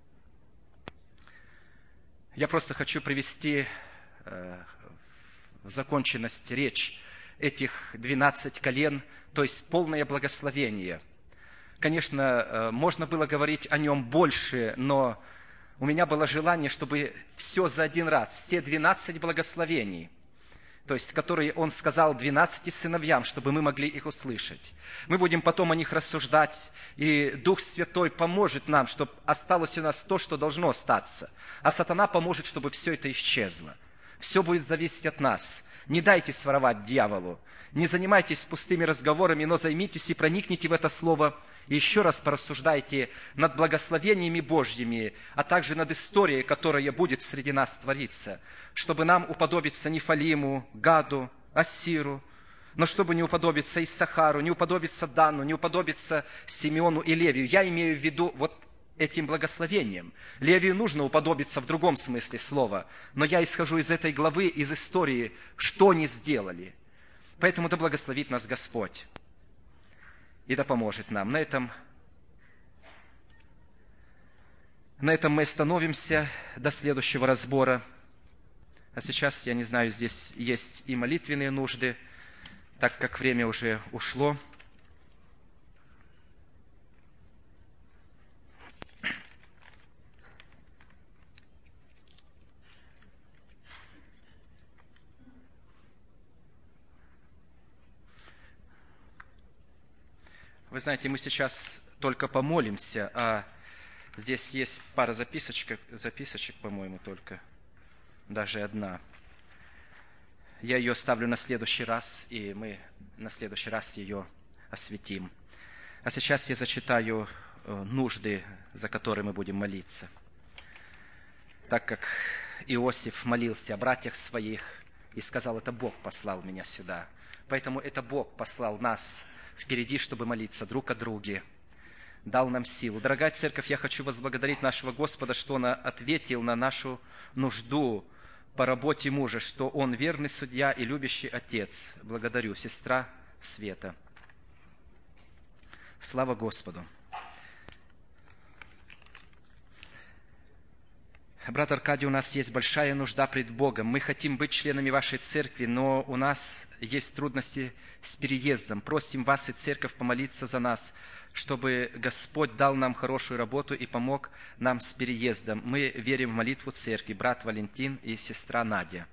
Я просто хочу привести э, в законченность речь этих двенадцать колен, то есть полное благословение. Конечно, э, можно было говорить о нем больше, но у меня было желание, чтобы все за один раз, все двенадцать благословений, то есть, которые он сказал двенадцати сыновьям, чтобы мы могли их услышать. Мы будем потом о них рассуждать, и Дух Святой поможет нам, чтобы осталось у нас то, что должно остаться. А сатана поможет, чтобы все это исчезло. Все будет зависеть от нас. Не дайте своровать дьяволу. Не занимайтесь пустыми разговорами, но займитесь и проникните в это слово. И еще раз порассуждайте над благословениями Божьими, а также над историей, которая будет среди нас твориться, чтобы нам уподобиться Нефалиму, Гаду, Ассиру, но чтобы не уподобиться Иссахару, не уподобиться Дану, не уподобиться Симеону и Левию. Я имею в виду вот этим благословением. Левию нужно уподобиться в другом смысле слова, но я исхожу из этой главы, из истории, что они сделали. Поэтому да благословит нас Господь и да поможет нам. На этом, на этом мы остановимся до следующего разбора. А сейчас, я не знаю, здесь есть и молитвенные нужды, так как время уже ушло. Вы знаете, мы сейчас только помолимся, а здесь есть пара записочек, записочек, по-моему, только. Даже одна. Я ее оставлю на следующий раз, и мы на следующий раз ее осветим. А сейчас я зачитаю нужды, за которые мы будем молиться. Так как Иосиф молился о братьях своих и сказал, это Бог послал меня сюда. Поэтому это Бог послал нас впереди, чтобы молиться друг о друге, дал нам силу. Дорогая церковь, я хочу возблагодарить нашего Господа, что Он ответил на нашу нужду по работе мужа, что Он верный судья и любящий отец. Благодарю, сестра Света. Слава Господу. Брат Аркадий, у нас есть большая нужда пред Богом. Мы хотим быть членами вашей церкви, но у нас есть трудности с переездом. Просим вас и церковь помолиться за нас, чтобы Господь дал нам хорошую работу и помог нам с переездом. Мы верим в молитву церкви, брат Валентин и сестра Надя.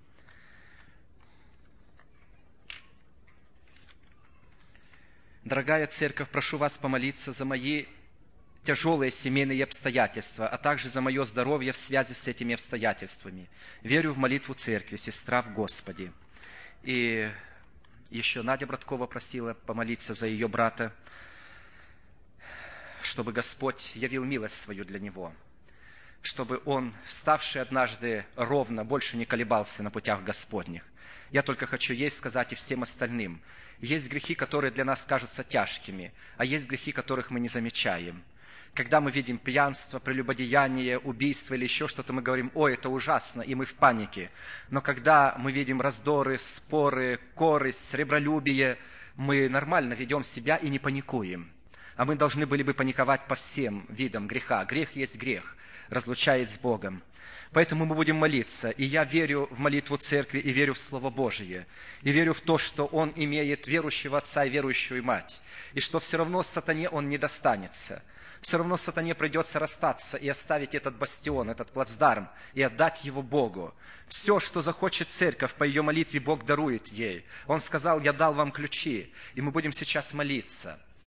Дорогая церковь, прошу вас помолиться за мои тяжелые семейные обстоятельства, а также за мое здоровье в связи с этими обстоятельствами. Верю в молитву церкви, сестра в Господе. И еще Надя Браткова просила помолиться за ее брата, чтобы Господь явил милость свою для него, чтобы он, вставший однажды ровно, больше не колебался на путях Господних. Я только хочу ей сказать и всем остальным. Есть грехи, которые для нас кажутся тяжкими, а есть грехи, которых мы не замечаем. Когда мы видим пьянство, прелюбодеяние, убийство или еще что-то, мы говорим, ой, это ужасно, и мы в панике. Но когда мы видим раздоры, споры, корысть, сребролюбие, мы нормально ведем себя и не паникуем. А мы должны были бы паниковать по всем видам греха. Грех есть грех, разлучает с Богом. Поэтому мы будем молиться. И я верю в молитву церкви, и верю в Слово Божие. И верю в то, что Он имеет верующего отца и верующую мать. И что все равно сатане он не достанется. Все равно сатане придется расстаться и оставить этот бастион, этот плацдарм, и отдать его Богу. Все, что захочет церковь, по ее молитве Бог дарует ей. Он сказал, я дал вам ключи, и мы будем сейчас молиться.